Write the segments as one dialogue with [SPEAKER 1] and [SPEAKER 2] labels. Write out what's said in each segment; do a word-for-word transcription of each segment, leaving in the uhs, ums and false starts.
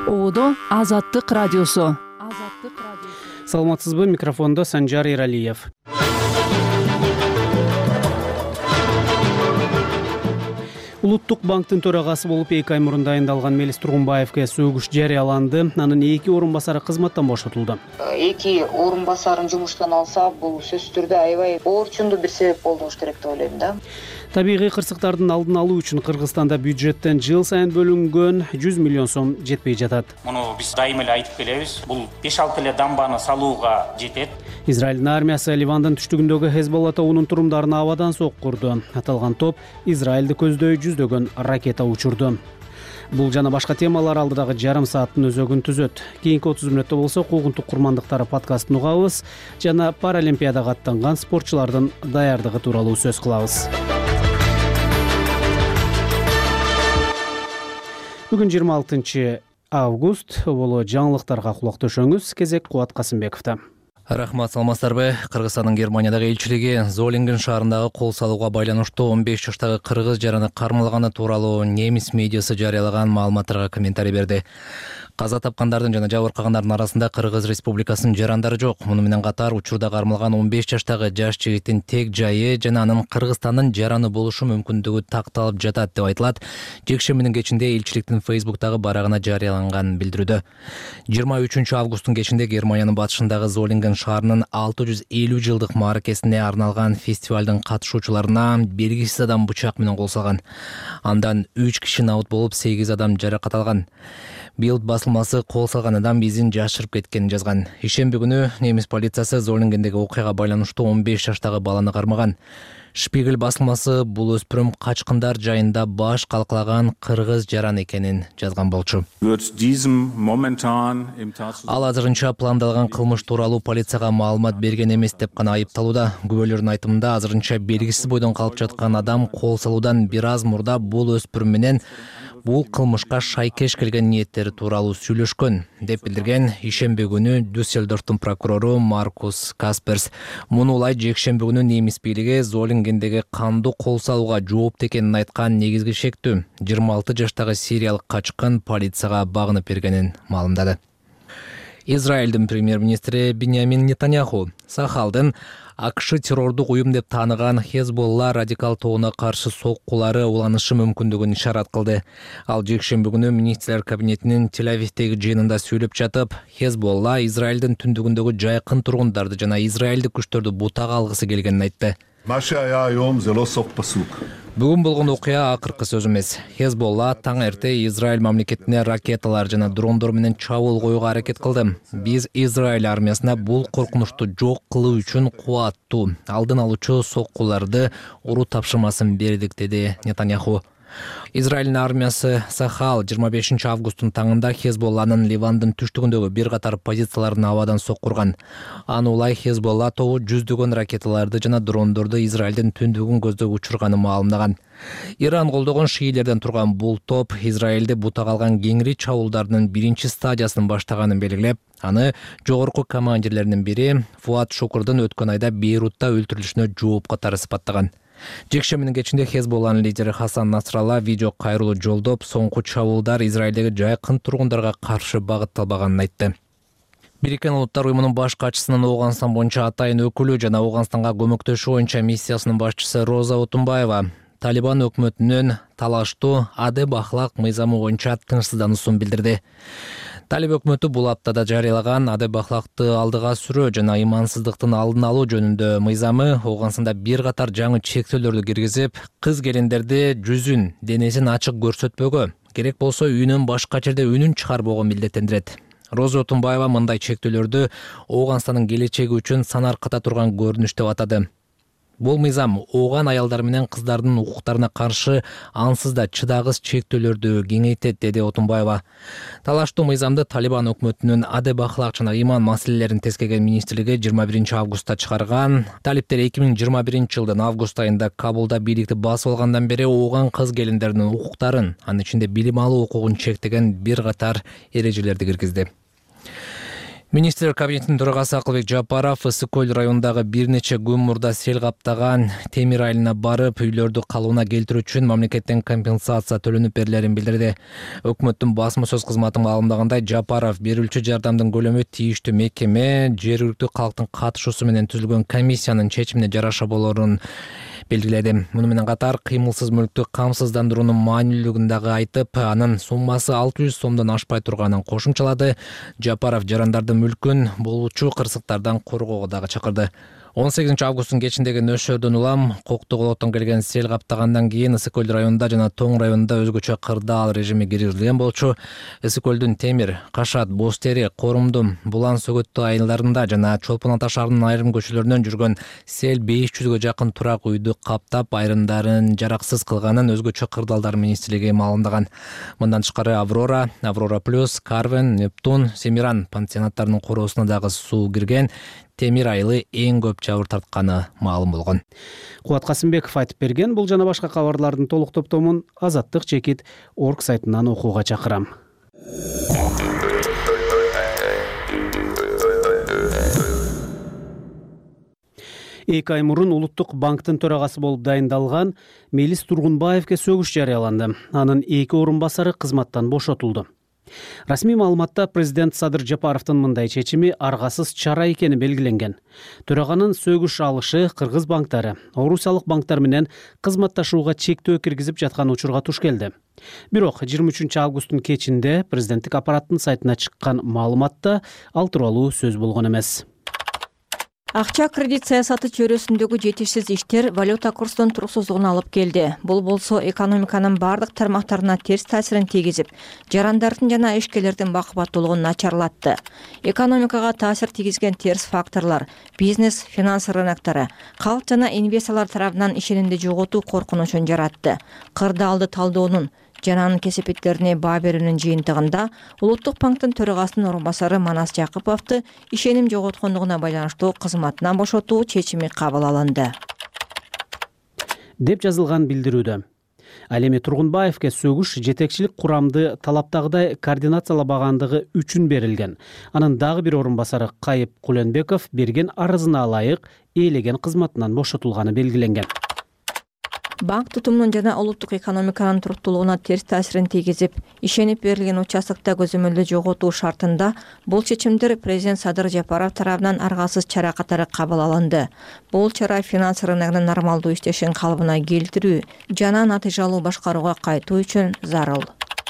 [SPEAKER 1] Оодо Азаттык радиосу.
[SPEAKER 2] Саламатсызбы, микрофондо Санжар Эралиев. Улуттук банктын төрагасы болуп эки ай мурун дайындалган Мелис Тургунбаевге сөгүш жарыяланды. Анын эки орун басары кызматтан бошотулду.
[SPEAKER 3] Эки орун басарын жумуштан алса, бул сөзсүз түрдө аябай оорчундуу бир себеп болду болуш керек деп ойлойм да.
[SPEAKER 2] Табигый кырсыктардын алдын алуу үчүн Кыргызстанда бюджеттен жыл сайын бөлүнгөн жүз миллион сом жетпей жатат.
[SPEAKER 4] Муну биз дайыма эле айтып келебиз. Бул беш алты эле дамбаны салууга жетет.
[SPEAKER 2] Израилдин армиясы Ливандын түштүгүндөгү Хезболла тобунун турумдарын абадан соккурду. Аталган топ Израилди көздөй жүздөгөн ракета учурду. Бул жана башка темалар алдыдагы жарым сааттын өзөгүн түзөт. Кийинки отуз мүнөттө болсо куугунтук курмандыктары подкастын угабыз жана Паралимпиадага аттанган спортчулардын даярдыгы тууралуу сөз кылабыз. Бүгүн жыйырма алтынчы август, боло жаңылыктарга кулак төшөңүз. Кезек Кубат Касымбековдо.
[SPEAKER 5] Рахмат, саламатсыздарбы? Кыргызстандын Германиядагы элчилиги Золинген шаарындагы кол салууга байланыштуу он беш жаштагы кыргыз жараны кармалганы тууралуу немис медиасы жарыялаган маалыматтарга комментарий берди. Каза тапкандардын жана жабыркагандардын арасында Кыргыз Республикасынын жарандары жок. Муну менен катар учурда кармалган он беш жаштагы жаш жигиттин тег жайы жана анын Кыргызстандын жараны болушу мүмкүндүгү такталып жатат деп айтылат. Жекшембинин кечинде элчиликтин Фейсбуктагы барагына жарыяланган билдирүүдө. жыйырма үчүнчү августтун кечинде Германиянын батышындагы Золинген шаарынын алты жүз элүү жылдык мааракесине арналган фестивалдын катышуучуларына белгисиз адам бычак менен кол салган. Андан үч киши набыт болуп, сегиз адам жаракат алган. Билд басылмасы кол салган адам изин жашырып кеткенин жазган. Ишемби күнү немис полициясы Золингендеги окуяга байланыштуу он беш жаштагы баланы кармаган. Шпигель басылмасы бул өспүрүм качкындар жайында баш калкалаган кыргыз жаран экенин жазган болчу. Ал азырынча пландалган кылмыш тууралуу полицияга маалымат берген эмес деп гана айыпталууда. Күбөлөрдүн айтымында азырынча белгисиз бойдон калып жаткан адам кол салуудан бир аз мурда бул өспүрүм менен бул кылмышка шайкеш келген ниеттери тууралуу сүйлөшкөн деп билдирген ишемби күнү Дюссельдорфтун прокурору Маркус Касперс. Муну улай жекшемби күнү немис бийлиги Золингендеги кандуу кол салууга жоопту экенин айткан негизги шектүү жыйырма алты жаштагы сириялык качкын полицияга багынып бергенин маалымдады. Израилдин премьер-министри Биньямин Нетаньяху Сахалдын АКШ террордук уюм деп тааныган Хезболла радикал тобуна каршы соккулары уланышы мүмкүндүгүн ишарат кылды. Ал жекшемби күнү министрлер кабинетинин Тель-Авивдеги жыйынында сүйлөп жатып, Хезболла Израилдин түндүгүндөгү жайкын тургундарды жана израилдик күчтөрдү бутага алгысы келгенин айтты. Бүгүн болгон окуя акыркы сөз эмес. Хезболла таң эрте Израиль мамлекетине ракеталар жана дрондор менен чабуул коюуга аракет кылды. Биз Израиль армиясына бул коркунучту жок кылуу үчүн кубаттуу, алдын алуучу соккуларды уруу тапшырмасын бердик, деди Нетаньяху. Израилдин армиясы Сахал жыйырма бешинчи августтун таңында Хезболланын Ливандын түштүгүндөгү бир катар позицияларын абадан соккурган. Аны улай Хезболла тобу жүздөгөн ракеталарды жана дрондорду Израилдин түндүгүн көздөп учурганын маалымдаган. Иран колдогон шиилерден турган бул топ Израилди бутага алган кеңири чабуулдарынын биринчи стадиясын баштаганын белгилеп, аны жогорку командирлеринин бири Фуат Шукурдун өткөн айда Бейрутта өлтүрүлүшүнө жооп катары сыпаттаган. Жекшембинин кечинде Хезболланын лидери Хасан Насралла видео кайрылуу жолдоп, соңку чабуулдар Израилдеги жайкын тургундарга каршы багытталбаганын айтты. Бириккен Улуттар уюмунун баш катчысынын Ооганстан боюнча атайын өкүлү жана Ооганстанга көмөктөшүү боюнча миссиясынын башчысы Роза Отунбаева Талибан өкмөтүнүн талаштуу адеп ахлак мыйзамы боюнча тынчсыздануусун билдирди. Талиб өкмөтү бул аптада жарыялаган адеп ахлакты алдыга сүрөө жана ыймансыздыктын алдын алуу жөнүндө мыйзамы Ооганстанда бир катар жаңы чектөөлөрдү киргизип, кыз келиндерди жүзүн, денесин ачык көрсөтпөгө, керек болсо үйүнөн башка жерде үнүн чыгарбоого милдеттендирет. Роза Отунбаева мындай чектөөлөрдү Ооганстандын келечеги үчүн санарката турган көрүнүш деп атады. Бул мыйзам ооган аялдар менен кыздардын укуктарына каршы ансыз да чыдагыс чектөөлөрдү кеңейтет, деди Отунбаева. Талаштуу мыйзамды Талибан өкмөтүнүн адеп ахлак жана ыйман маселелерин тескеген министрлиги жыйырма биринчи августта чыгарган. Талиптер эки миң жыйырма биринчи жылдын август айында Кабулда бийликти басып алгандан бери ооган кыз келиндердин укуктарын, анын ичинде билим алуу укугун чектеген бир катар эрежелерди киргизди. Министрлер кабинетинин төрагасы Акылбек Жапаров Ысык көл районундагы бир нече күн мурда сел каптаган Темир айылына барып, үйлөрдү калыбына келтирүү үчүн мамлекеттен компенсация төлөнүп берилерин билдирди. Өкмөттүн басма сөз кызматы маалымдагандай, Жапаров берүүчү жардамдын көлөмү тийиштүү мекеме, жергиликтүү калктын катышуусу менен түзүлгөн комиссиянын чечимине жараша болорун белгиледи. Муну менен катар кыймылсыз мүлктү камсыздандыруунун маанилүүлүгүн дагы айтып, анын суммасы алты жүз сомдон ашпай турганын кошумчалады. Жапаров жарандардын мүлкүн болуучу кырсыктардан коргоого дагы чакырды. он сегизинчи августтун кечиндеги нөшөрдөн улам Коктогулоттон келген сел каптагандан кийин Ысык көл районунда жана Тоң районунда өзгөчө кырдаал режими киргизилген болчу. Ысык көлдүн Темир, Кашат, Боз Тери, Корумдум, Булан Сөгөттүү айылдарында жана Чолпон Ата шаарынын айрым көчөлөрүнөн жүргөн сел беш жүзгө жакын турак үйдү каптап, айрымдарын жараксыз кылганын өзгөчө кырдаалдар министрлиги маалымдаган. Мындан тышкары Аврора, Аврора плюс, Карвен, Нептун, Семиран пансионаттарынын короосуна дагы суу кирген. Темир айылы эң көп жабыр тартканы маалым болгон.
[SPEAKER 2] Кубат Касымбеков айтып берген. Бул жана башка кабарлардын толук топтомун Азаттык чекит орг сайтынан окууга чакырам. Эки ай мурун Улуттук банктын төрагасы болуп дайындалган Мелис Тургунбаевге сөгүш жарыяланды. Анын эки орун басары кызматтан бошотулду. Расмий маалыматта президент Садыр Жапаровдун мындай чечими аргасыз чара экени белгиленген. Төраганын сөгүш алышы кыргыз банктары, орусиялык банктар менен кызматташууга чектөө киргизип жаткан учурга туш келди. Бирок жыйырма үчүнчү августтун кечинде президенттик аппараттын сайтына чыккан маалыматта ал тууралуу сөз болгон эмес.
[SPEAKER 6] Акча кредит саясаты чөйрөсүндөгү жетишсиз иштер валюта курсунун туруксуздугуна алып келди. Бул болсо экономиканын бардык тармактарына терс таасирин тийгизип, жарандардын жана ишкерлердин бакубаттуулугун начарлатты. Экономикага таасир тийгизген терс факторлор бизнес, финанс рыноктары, калк жана инвесторлор тарабынан ишенимди жоготуу коркунучун жаратты. Кырдаалды талдоонун жана анын кесепеттерине баа берүүнүн жыйынтыгында Улуттук банктын төрагасынын орун басары Манас Жакыповду ишеним жоготкондугуна байланыштуу кызматынан бошотуу чечими кабыл алынды,
[SPEAKER 2] деп жазылган билдирүүдө. Ал эми Тургунбаевге сөгүш жетекчилик курамды талаптагыдай координациялабагандыгы үчүн берилген. Анын дагы бир орун басары Кайып Куленбеков берген арызына ылайык ээлеген кызматынан бошотулганы белгиленген.
[SPEAKER 6] Банк тутумунун жана улуттук экономиканын туруктуулугуна терс таасирин тийгизип, ишенип берилген участокто көзөмөлдү жоготуу шартында бул чечимдер президент Садыр Жапаров тарабынан аргасыз чара катары кабыл алынды. Бул чара финанс рыногунун нормалдуу иштешин калыбына келтирүү жана натыйжалуу башкарууга кайтуу үчүн зарыл,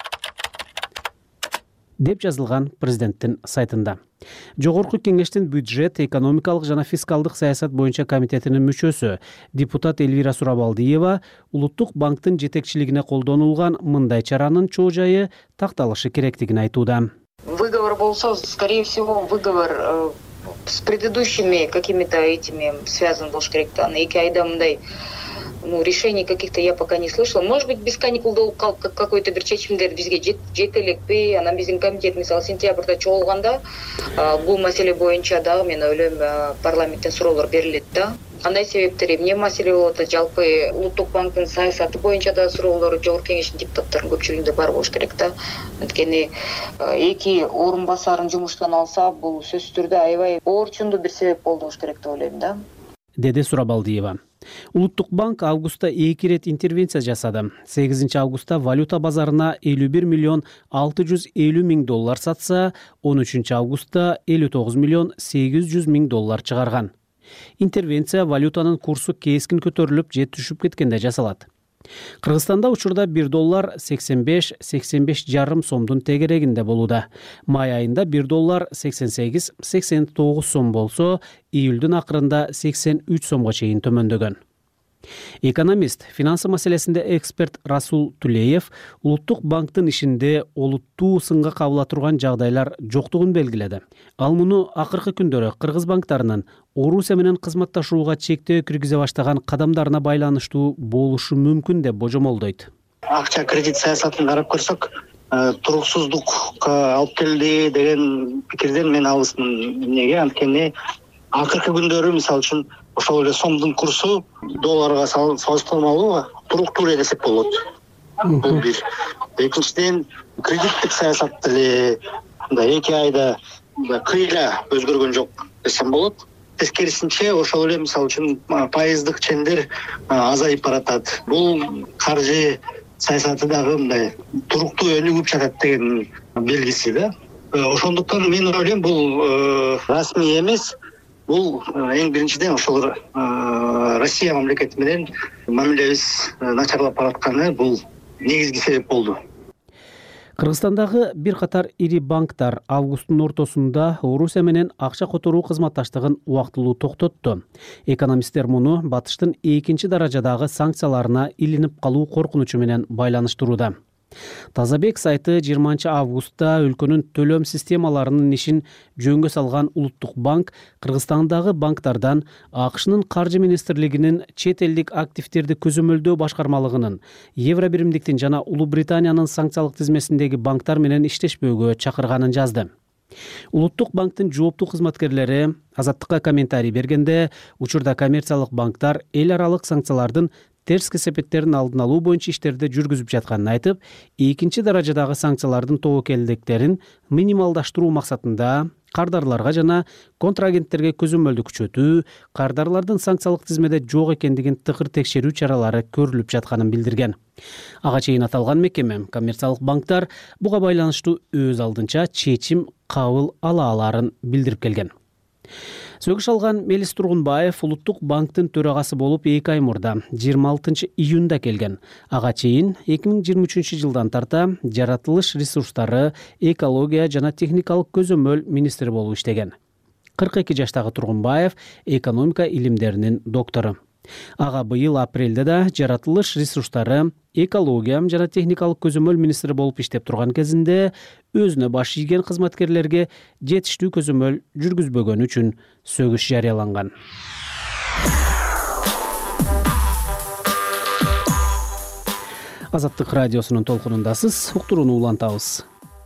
[SPEAKER 2] деп жазылган президенттин сайтында. Жогорку кеңештин бюджет, экономикалык жана фискалдык саясат боюнча комитетинин мүчөсү депутат Элвира Сурабалдиева Улуттук банктын жетекчилигине колдонулган мындай чаранын чоо жайы такталышы керектигин айтууда.
[SPEAKER 3] Выговор болсо, скорее всего, выговор э, с предыдущими какими-то этими связан болуш керек да. Эки айда мындай ну, решений каких-то я пока не слышала. Может быть, без каникул какой-то бир чечимдер бизге жете элекпи, анан биздин комитет мисалы сентябрда чогулганда бул маселе боюнча дагы мен ойлойм парламенттен суроолор берилет да. Кандай себептер, эмне маселе болот, жалпы Улуттук банктын саясаты боюнча да суроолор жогорку кеңештин депутаттарынын көпчүлүгүндө бар болуш керек да. Анткени эки орун басарын жумуштан алса, бул сөзсүз түрдө аябай оорчундуу бир себеп болуш керек деп ойлойм да,
[SPEAKER 2] деди Сурабалдиева. Улуттук банк августта эки ирет интервенция жасады. сегизинчи августта валюта базарына элүү бир миллион алты жүз элүү миң доллар сатса, он үчүнчү августта элүү тогуз миллион сегиз жүз миң доллар чыгарган. Интервенция валютанын курсу кескин көтөрүлүп же түшүп кеткенде жасалат. Кыргызстанда учурда бир доллар сексен беш — сексен беш жарым сомдун тегерегинде болууда. Май айында бир доллар сексен сегиз — сексен тогуз сом болсо, июлдун акырында сексен үч сомго чейин төмөндөгөн. Экономист, финансы маселесинде эксперт Расул Тулеев Улуттук банктын ишинде олуттуу сынга кабыла турган жагдайлар жоктугун белгиледи. Ал муну акыркы күндөрү кыргыз банктарынын Орусия менен кызматташууга чектөө киргизе баштаган кадамдарына байланыштуу болушу мүмкүн деп божомолдойт.
[SPEAKER 7] Акча кредит саясатын карап көрсөк, туруксуздукка алып келди деген пикирден мен алысмын. Эмнеге? Анткени акыркы күндөрү мисалы үчүн ошол эле сомдун курсу долларга салыштырмалуу туруктуу эле десек болот. Бул бир. Экинчиден, кредиттик саясат деле мындай эки айда кыйла өзгөргөн жок десем болот. Тескерисинче ошол эле мисалы үчүн пайыздык чендер азайып баратат. Бул каржы саясаты дагы мындай туруктуу өнүгүп жатат деген белгиси да. Ошондуктан мен ойлойм бул расмий эмес. Бул эң биринчиден ошол Россия мамлекети менен мамилебиз начарлап баратканы бул негизги себеп болду.
[SPEAKER 2] Кыргызстандагы бир катар ири банктар августтун ортосунда Орусия менен акча которуу кызматташтыгын убактылуу токтотту. Экономисттер муну батыштын экинчи даражадагы санкцияларына илинип калуу коркунучу менен байланыштырууда. Тазабек сайты жыйырманчы августта өлкөнүн төлөм системаларынын ишин жөнгө салган Улуттук банк Кыргызстандагы банктардан АКШнын каржы министрлигинин чет элдик активдерди көзөмөлдөө башкармалыгынын, Евро биримдиктин жана Улуу Британиянын санкциялык тизмесиндеги банктар менен иштешпөөгө чакырганын жазды. Улуттук банктын жооптуу кызматкерлери Азаттыкка комментарий бергенде, учурда коммерциялык банктар эл аралык санкциялардын терс кесепеттерин алдын алуу боюнча иштерди жүргүзүп жатканын айтып, экинчи даражадагы санкциялардын тобокелдиктерин минималдаштыруу максатында кардарларга жана контрагенттерге көзөмөлдү күчөтүү, кардарлардын санкциялык тизмеде жок экендигин тыкыр текшерүү чаралары көрүлүп жатканын билдирген. Ага чейин аталган мекеме коммерциялык банктар буга байланыштуу өз алдынча чечим кабыл ала аларын билдирип келген. Сөгүш алган Мелис Тургунбаев Улуттук банктын төрагасы болуп эки ай мурда жыйырма алтынчы июнда келген. Ага чейин эки миң жыйырма үчүнчү жылдан тарта жаратылыш ресурстары, экология жана техникалык көзөмөл министри болуп иштеген. кырк эки жаштагы Тургунбаев экономика илимдеринин доктору. Ага быйыл апрелде да жаратылыш ресурстары, экология жана техникалык көзөмөл министри болуп иштеп турган кезинде өзүнө баш ийген кызматкерлерге жетиштүү көзөмөл жүргүзбөгөнү үчүн сөгүш жарыяланган. Азаттык радиосунун толкунундасыз, уктурууну улантабыз.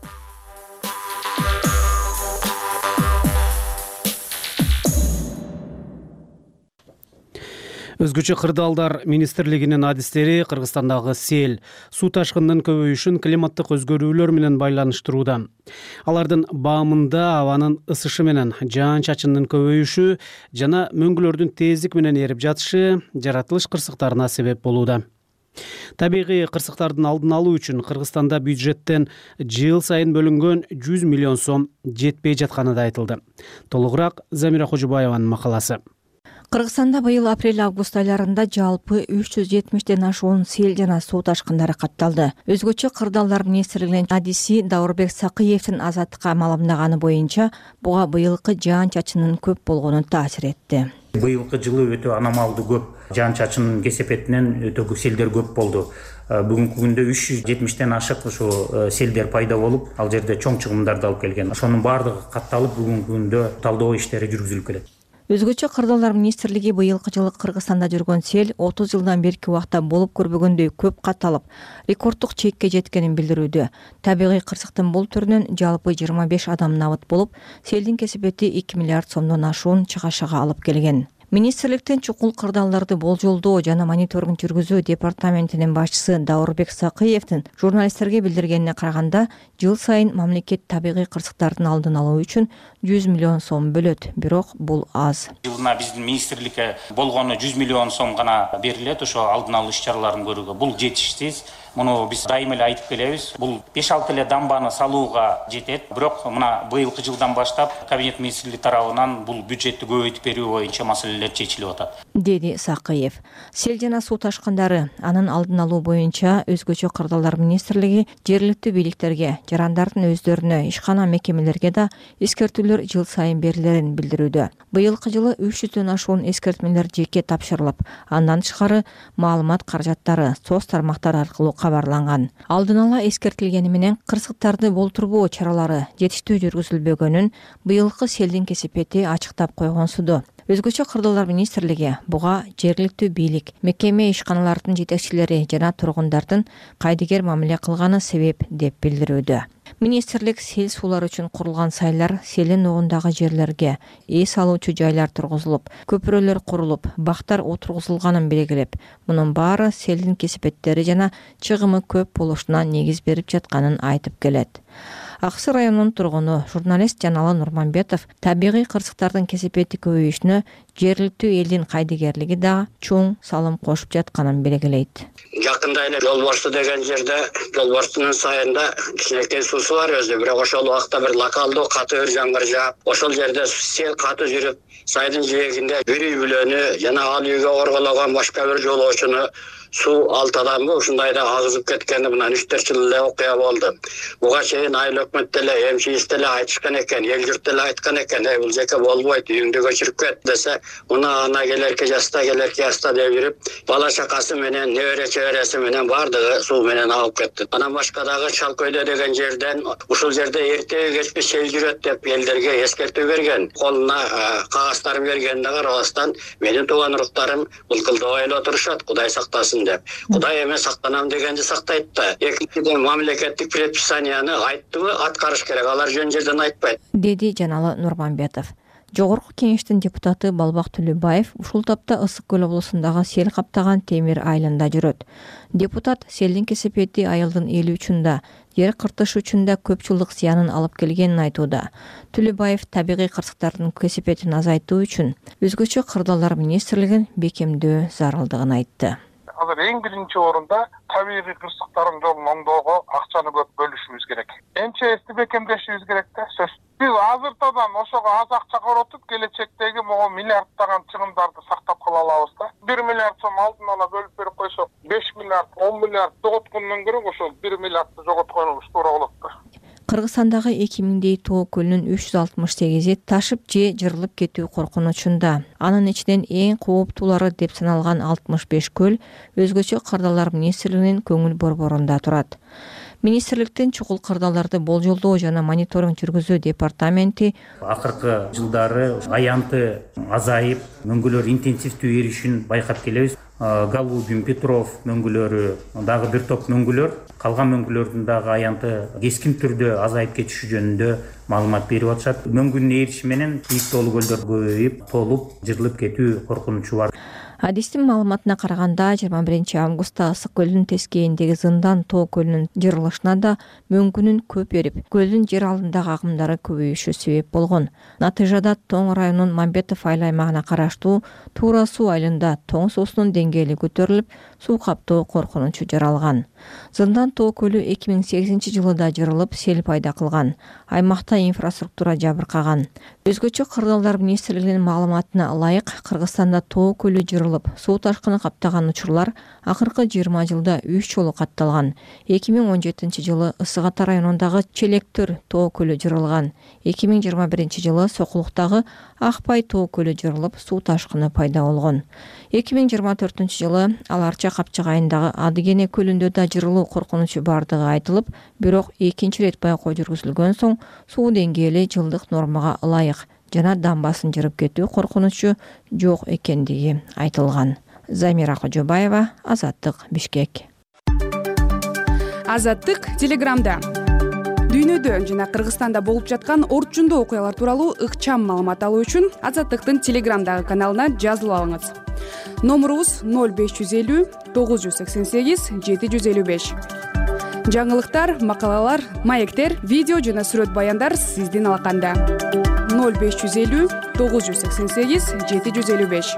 [SPEAKER 2] Өзгөчө кырдаалдар министрлигинин адистери Кыргызстандагы сел, суу ташкынынын көбөйүшүн климаттык өзгөрүүлөр менен байланыштырууда. Алардын баамында абанын ысышы менен жаан-чачындын көбөйүшү жана мөңгүлөрдүн тездик менен эрип жатышы жаратылыш кырсыктарына себеп болууда. Табигый кырсыктардын алдын алуу үчүн Кыргызстанда бюджеттен жыл сайын бөлүнгөн жүз миллион сом жетпей жатканы да айтылды. Толугураак Замира Кожубаеванын макаласы.
[SPEAKER 6] Кыргызстанда быйыл апрель-август айларында жалпы үч жүз жетимиштен ашуун сел жана суу ташкындары катталды. Өзгөчө кырдаалдар министрлигинин адиси Даурбек Сакыевдин Азаттыкка маалымдаганы боюнча, буга быйылкы жаан-чачындын көп болгону таасир этти.
[SPEAKER 4] Быйылкы жылы өтө аномалдуу көп жаан-чачындын кесепетинен өтө көп селдер көп болду. Бүгүнкү күндө үч жүз жетимиштен ашык ушу селдер пайда болуп, ал жерде чоң чыгымдарды алып келген. Ошонун баардыгы катталып бүгүнкү күндө талдоо иштери жүргүзүлүп келет.
[SPEAKER 6] Өзгөчө кырдаалдар министрлиги быйылкы жылы Кыргызстанда жүргөн сел отуз жылдан берки убакта болуп көрбөгөндөй көп катталып, рекорддук чекке жеткенин билдирүүдө. Табигый кырсыктын бул түрүнөн жалпы жыйырма беш адам набыт болуп, селдин кесепети эки миллиард сомдон ашуун чыгашага алып келген. Министрликтин чукул кырдаалдарды болжолдоо жана мониторинг жүргүзүү департаментинин башчысы Даурбек Сакыевдин журналисттерге билдиргенине караганда, жыл сайын мамлекет табигый кырсыктардын алдын алуу үчүн жүз миллион сом бөлөт, бирок бул аз.
[SPEAKER 4] Жылына биздин министрликке болгону жүз миллион сом гана берилет ошо алдын алуу иш-чараларын көрүүгө. Бул жетишсиз. Муну биз дайым эле айтып келебиз. Бул беш алты эле дамбаны салууга жетет. Бирок мына быйылкы жылдан баштап кабинет министрлиги тарабынан бул бюджетти көбөйтүп берүү боюнча маселелер чечилип атат,
[SPEAKER 6] деди Сакыев. Сел жана суу ташкындары анын алдын алуу боюнча өзгөчө кырдаалдар министрлиги жергиликтүү бийликтерге, жарандардын өздөрүнө, ишкана мекемелерге да эскертүүлөр жыл сайын берилерин билдирүүдө. Быйылкы жылы үч жүздөн ашуун эскертмелер жеке тапшырылып, андан тышкары маалымат каражаттары соц тармактар аркылуу кабарланган. Алдын ала эскертилгени менен кырсыктарды болтурбоо чаралары жетиштүү жүргүзүлбөгөнүн быйылкы селдин кесепети ачыктап койгонсуду. Өзгөчө кырдаалдар министрлиги буга жергиликтүү бийлик, мекеме ишканалардын жетекчилери жана тургундардын кайдыгер мамиле кылганы себеп деп билдирүүдө. Министрлик сел суулары үчүн курулган сайлар, селин нугундагы жерлерге эс алуучу жайлар тургузулуп, көпүрөлөр курулуп, бактар отургузулганын белгилеп, мунун баары селдин кесепеттери жана чыгымы көп болушуна негиз берип жатканын айтып келет. Аксы районунун тургуну журналист Жаналы Нурманбетов табигый кырсыктардын кесепети көбөйүшүнө жергиликтүү элдин кайдыгерлиги дагы чоң салым кошуп жатканын белгилейт.
[SPEAKER 8] Жакында эле Жолборсу деген жерде Жолборсунун сайында кичинекей суусу бар өзү, бирок ошол убакта бир локалдуу катуу жамгыр жаап, ошол жерде сел катуу жүрүп, сайдын жээгинде бир үй бүлөнү жана ал үйгө коргологон башка бир жолоочуну суу алты адамды ушундайда агызып кеткени мына үч төрт жыл эле окуя болду. Буга чейин айыл өкмөт деле, эмчиис деле айтышкан экен, эл журт деле айткан экен, бул жеке болбойт, үйүңдү көчүрүп кет десе, мына ана келерке жаста, келерке жаста деп жүрүп, бала чакасы менен, небере чебереси менен бардыгы суу менен агып кетти. Анан башка дагы Шалкөйдө деген жерден ушул жерде эртеби кечпи сел жүрөт деп элдерге эскертүү берген. Колуна кагаздарын бергенине карабастан, менин тууган уруктарым былкылдап эле отурушат, Кудай сактасын деп. Кудай эме сактанам дегенди сактайт да. Экинчиден мамлекеттик предписанияны айттыбы, аткарыш керек. Алар жөн жерден айтпайт,
[SPEAKER 6] деди Жаналы Нурманбетов. Жогорку кеңештин депутаты Балбак Төлөбаев ушул тапта Ысык көл облусундагы сел каптаган Темир айылында жүрөт. Депутат селдин кесепети айылдын эли үчүн да, жер кыртыш үчүн да көп жылдык зыянын алып келгенин айтууда. Төлөбаев табигый кырсыктардын кесепетин азайтуу үчүн өзгөчө кырдаалар министрлигин бекемдөө зарылдыгын айтты.
[SPEAKER 9] Азыр эң биринчи орунда табигый кырсыктардын жолун оңдоого акчаны көп бөлүшүбүз керек. МЧСти бекемдешибиз керек да, сөз. Биз азыртадан ошого аз акча коротуп, келечектеги могу миллиардтаган чыгымдарды сактап кала алабыз да. бир миллиард сом алдын ала бөлүп берип койсок, беш миллиард, он миллиард жоготкондон көрө ошол бир миллиардты жоготконубуз туура болот да.
[SPEAKER 6] Кыргызстандагы эки миңдей тоо көлүнүн үч жүз алтымыш сегизи ташып же жырылып кетүү коркунучунда. Анын ичинен эң кооптуулары деп саналган алтымыш беш көл өзгөчө кырдаалар министрлигинин көңүл борборунда турат. Министрликтин чукул кырдааларды болжолдоо жана мониторинг жүргүзүү департаменти
[SPEAKER 4] акыркы жылдары аянты азайып, мөңгүлөр интенсивдүү эришүүн байкап келебиз. Галубин, Петров мөңгүлөрү дагы бир топ мөңгүлөр, калган мөңгүлөрдүн дагы аянты кескин түрдө азайып кетиши жөнүндө маалымат берип атышат. Мөңгүнүн эриши менен бийик тоолуу көлдөр көбөйүп, толуп, жырылып кетүү коркунучу бар.
[SPEAKER 6] Адистин маалыматына караганда жыйырма биринчи августта Ысык көлүнүн тескейиндеги Зындан тоо көлүнүн жырылышына да мөңгүнүн көп эрип, көлдүн жер алдындагы агымдары көбөйүшү себеп болгон. Натыйжада Тоң районунун Мамбетов айыл аймагына караштуу Туура суу айылында тоң суусунун деңгээли көтөрүлүп, суу каптоо коркунучу жаралган. Зындан тоо көлү эки миң сегизинчи жылы да жырылып, сел пайда кылган. Аймакта инфраструктура жабыркаган. Өзгөчө кырдаалдар министрлигинин маалыматына ылайык, Кыргызстанда тоо көлү жырылып, суу ташкыны каптаган учурлар акыркы жыйырма жылда үч жолу катталган. эки миң он жетинчи жылы Ысык Ата районундагы Челектөр тоо көлү жырылган. эки миң жыйырма биринчи жылы Сокулуктагы Акбай тоо көлү жырылып, суу ташкыны пайда болгон. эки миң жыйырма төртүнчү жылы Ал Арча капчыгайындагы Адыгене көлүндө да жырылуу коркунучу бардыгы айтылып, бирок экинчи ирет байкоо жүргүзүлгөн соң суу деңгээли жылдык нормага ылайык жана дамбасын жырып кетүү коркунучу жок экендиги айтылган. Замира Кожобаева, Азаттык, Бишкек.
[SPEAKER 1] Азаттык Телеграмда дүйнөдө жана Кыргызстанда болуп жаткан орчундуу окуялар тууралуу ыкчам маалымат алуу үчүн Азаттыктын Телеграмдагы каналына жазылып алыңыз. Номурубуз ноль беш жүз элүү тогуз жүз сексен сегиз жети жүз элүү беш. Жаңылыктар, макалалар, маектер, видео жана сүрөт баяндар сиздин алаканда. ноль беш жүз элүү тогуз жүз сексен сегиз жети жүз элүү беш.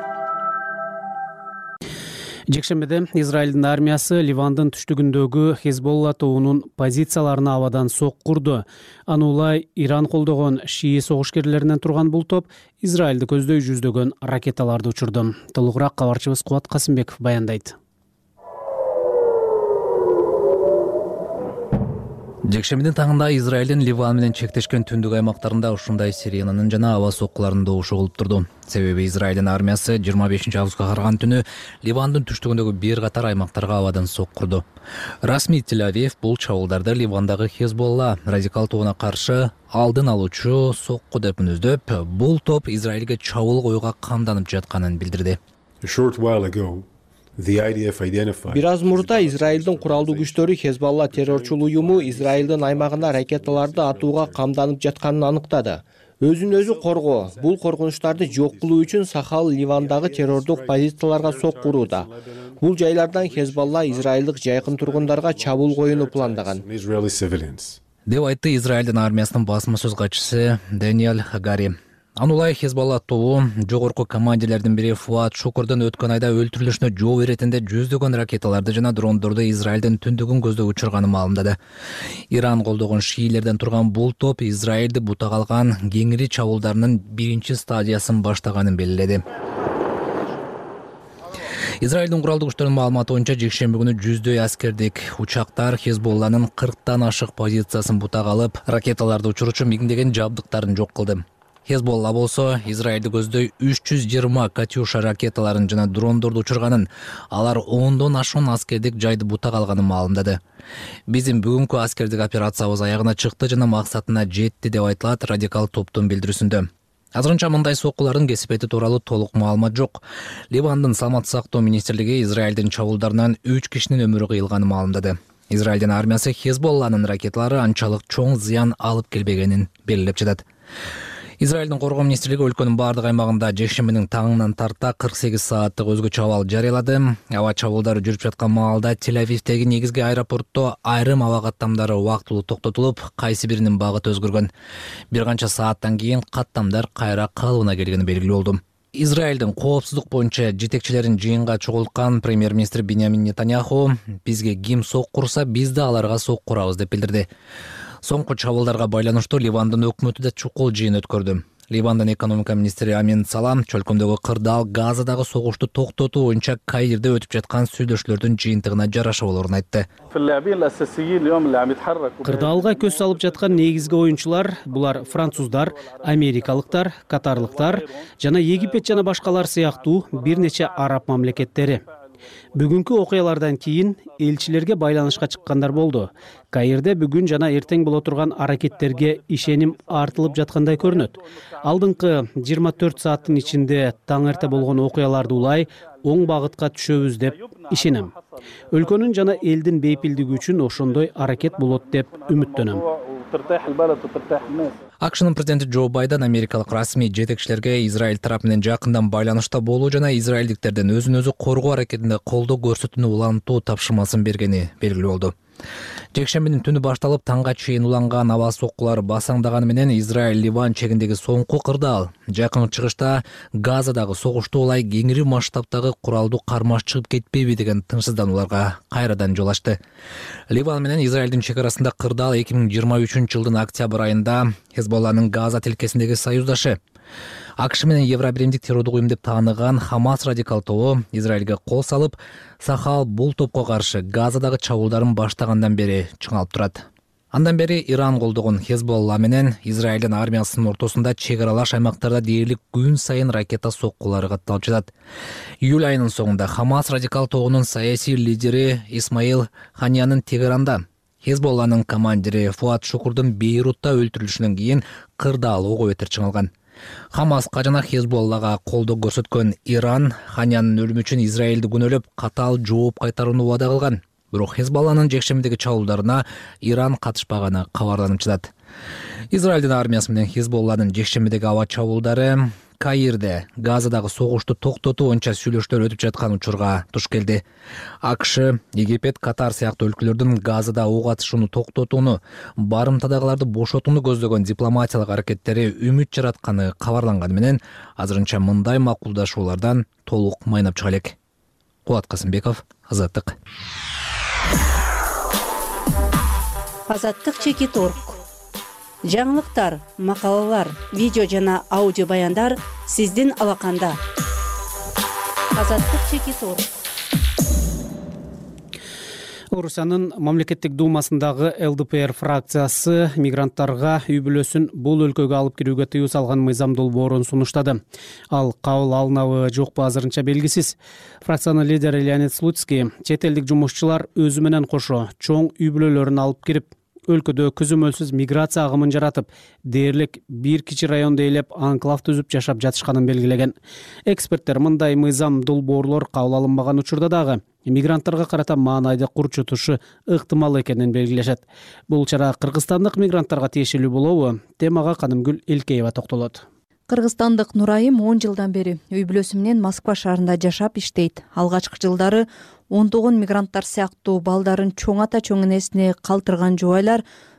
[SPEAKER 2] Жекшембиде Израилдин армиясы Ливандын түштүгүндөгү Хезболла тобунун позицияларына абадан сок курду. Аны улай Иран колдогон шии согушкерлеринен турган бул топ Израилди көздөй жүздөгөн ракеталарды учурду. Толугураак кабарчыбыз Кубат Касымбеков баяндайт.
[SPEAKER 5] Жекшембидин таңында Израилдин Ливан менен чектешкен түндүк аймактарында ушундай сиренанын жана аба соккуларынын добушу болуп турду. Себеби Израилдин армиясы жыйырма бешинчи августка караган түнү Ливандын түштүгүндөгү бир катар аймактарга абадан сок курду. Расмий Тель-Авив бул чабуулдарды Ливандагы Хезболла радикал тобуна каршы алдын алуучу сокку деп мүнөздөп, бул топ Израилге чабуул коюуга камданып жатканын билдирди.
[SPEAKER 10] Бир аз мурда Израилдин куралдуу күчтөрү Хезболла террорчул уюму Израилдин аймагына ракеталарды атууга камданып жатканын аныктады. Өзүн өзү коргоо, бул коркунучтарды жок кылуу үчүн Сахал Ливандагы террордук позицияларга сок курууда. Бул жайлардан Хезболла израилдик жайкын тургундарга чабуул коюуну пландаган.
[SPEAKER 5] деп айтты Израилдин армиясынын басма сөз катчысы Даниэль Хагари. Анулай Хезболла тобу жогорку командирлердин бири Фуат Шукурдун өткөн айда өлтүрүлүшүнө жол иретинде жүздөгөн ракеталарды жана дрондорду Израилдин түндүгүн көздөп учурганын маалымдады. Иран колдогон шиилерден турган бул топ Израилди бутак алган кеңири чабуулдарынын биринчи стадиясын баштаганын белгиледи. Израилдин куралдуу күчтөрүнүн маалыматы боюнча жекшемби күнү жүздөй аскердик учактар Хезболланын кырктан ашык позициясын бутак алып, ракеталарды учуручу миңдеген жабдыктарын жок кылды. Хезболла болсо Израилди көздөй үч жүз жыйырма Катюша ракеталарын жана дрондорду учурганын, алар ондон ашуун аскердик жайды бутак алганын маалымдады. Биздин бүгүнкү аскердик операциябыз аягына чыкты жана максатына жетти деп айтылат радикал топтун билдирүүсүндө. Азырынча мындай соккулардын кесипети тууралуу толук маалымат жок. Ливандын саламаттык сактоо министрлиги Израилдин чабуулдарынан үч кишинин өмүрү кыйылганын маалымдады. Израилдин армиясы Хезболланын ракеталары анчалык чоң зыян алып келбегенин белгилеп жатат. Израилдин коргоо министрлиги өлкөнүн бардык аймагында жекшембинин таңынан тарта кырк сегиз сааттык өзгөчө абал жарыялады. Аба чабуулдары жүрүп жаткан маалда Тель-Авивдеги негизги аэропортто айрым аба каттамдары убактылуу токтотулуп, кайсы биринин багыты өзгөргөн. Бир канча сааттан кийин каттамдар кайра калыбына келгени белгилүү болду. Израилдин коопсуздук боюнча жетекчилерин жыйынга чогулткан премьер-министр Биньямин Нетаньяху бизге ким сок курса, биз да аларга сок курабыз деп билдирди. Соңку чабуулдарга байланыштуу Ливандын өкмөтү да чукул жыйын өткөрдү. Ливандын экономика министри Амин Салам чөлкөмдөгү кырдаал Газадагы согушту токтотуу боюнча Каирде өтүп жаткан сүйлөшүүлөрдүн жыйынтыгына жараша болорун айтты.
[SPEAKER 2] Кырдаалга көз салып жаткан негизги оюнчулар булар француздар, америкалыктар, катарлыктар жана Египет жана башкалар сыяктуу бир нече араб мамлекеттери. Бүгүнкү окуялардан кийин элчилерге байланышка чыккандар болду. Каирде бүгүн жана эртең боло турган аракеттерге ишеним артылып жаткандай көрүнөт. Алдыңкы жыйырма төрт сааттын ичинде таң эрте болгон окуяларды улай оң багытка түшөбүз деп ишенем. Өлкөнүн жана элдин бейпилдиги үчүн ошондой аракет болот деп үмүттөнөм.
[SPEAKER 5] АКШнын президенти Джо Байден америкалык расмий жетекчилерге Израиль тарап менен жакындан байланышта болуу жана израилдиктердин өзүн өзү коргоо аракетинде колдоо көрсөтүүнү улантуу тапшырмасын бергени белгилүү болду. Жекшембинин түнү башталып таңга чейин уланган аба соккулары басаңдаганы менен Израиль-Ливан чегиндеги соңку кырдаал жакын чыгышта Газадагы согушту улай кеңири масштабтагы куралдуу кармаш чыгып кетпейби деген тынчсызданууларга кайрадан жол ачты. Ливан менен Израилдин чек арасында кырдаал эки миң жыйырма үчүнчү жылдын октябрь айында Хезболланын Газа тилкесиндеги союздашы. АКШ менен Евробиримдик террордук уюм деп тааныган Хамас радикал тобу Израилге кол салып, Сахал бул топко каршы Газадагы чабуулдарын баштагандан бери чыңалып турат. Андан бери Иран колдогон Хезболла менен Израилдин армиясынын ортосунда чек аралаш аймактарда дээрлик күн сайын ракета соккулары катталып жатат. Июль айынын соңунда Хамас радикал тобунун саясий лидери Исмаил Ханиянын Тегеранда, Хезболланын командири Фуат Шукурдун Бейрутта өлтүрүлүшүнөн кийин кырдаал ого бетер чыңалган. Хамаска жана Хезболлага колдоо көрсөткөн Иран Ханиянын өлүмү үчүн Израилди күнөөлөп катаал жооп кайтарууну убада кылган. Бирок Хезболланын жекшембидеги чабуулдарына Иран катышпаганы кабарланып жатат. Израилдин армиясы менен Хезболланын жекшембидеги аба чабуулдары Каирде Газадагы согушту токтотуу боюнча сүйлөшүүлөр өтүп жаткан учурга туш келди. АКШ, Египет, Катар сыяктуу өлкөлөрдүн Газада ок атышууну токтотууну, барымтадагыларды бошотууну көздөгөн дипломатиялык аракеттери үмүт жаратканы кабарланганы менен азырынча мындай макулдашуулардан толук майнап чыга элек. Кубат Касымбеков, Азаттык.
[SPEAKER 11] Азаттык чекит орг. Жаңылыктар, макалалар, видео жана аудио баяндар сиздин алаканда. Азаттык чекит орг.
[SPEAKER 2] Орусиянын мамлекеттик думасындагы эл дэ пэ эр фракциясы мигранттарга үй бүлөсүн бул өлкөгө алып кирүүгө тыюу салган мыйзам долбоорун сунуштады. Ал кабыл алынабы жокпу азырынча белгисиз. Фракциянын лидери Леонид Слуцкий чет элдик жумушчулар өзү менен кошо чоң үй бүлөлөрүн алып кирип, өлкөдө көзөмөлсүз миграция агымын жаратып, дээрлик бир кичи районду ээлеп анклав түзүп жашап жатышканын белгилеген. Эксперттер мындай мыйзам долбоорлор кабыл алынбаган учурда дагы мигранттарга карата маанайды курчутушу ыктымал экенин белгилешет. Бул чара кыргызстандык мигранттарга тиешелүү болобу? Темага Канымгүл Элкеева токтолот.
[SPEAKER 12] Кыргызстандык Нурайым он жылдан бери үй бүлөсү менен Москва шаарында жашап иштейт. Алгачкы жылдары ондогон мигранттар сыяктуу балдарын чоң ата чоң энесине калтырган жубайлар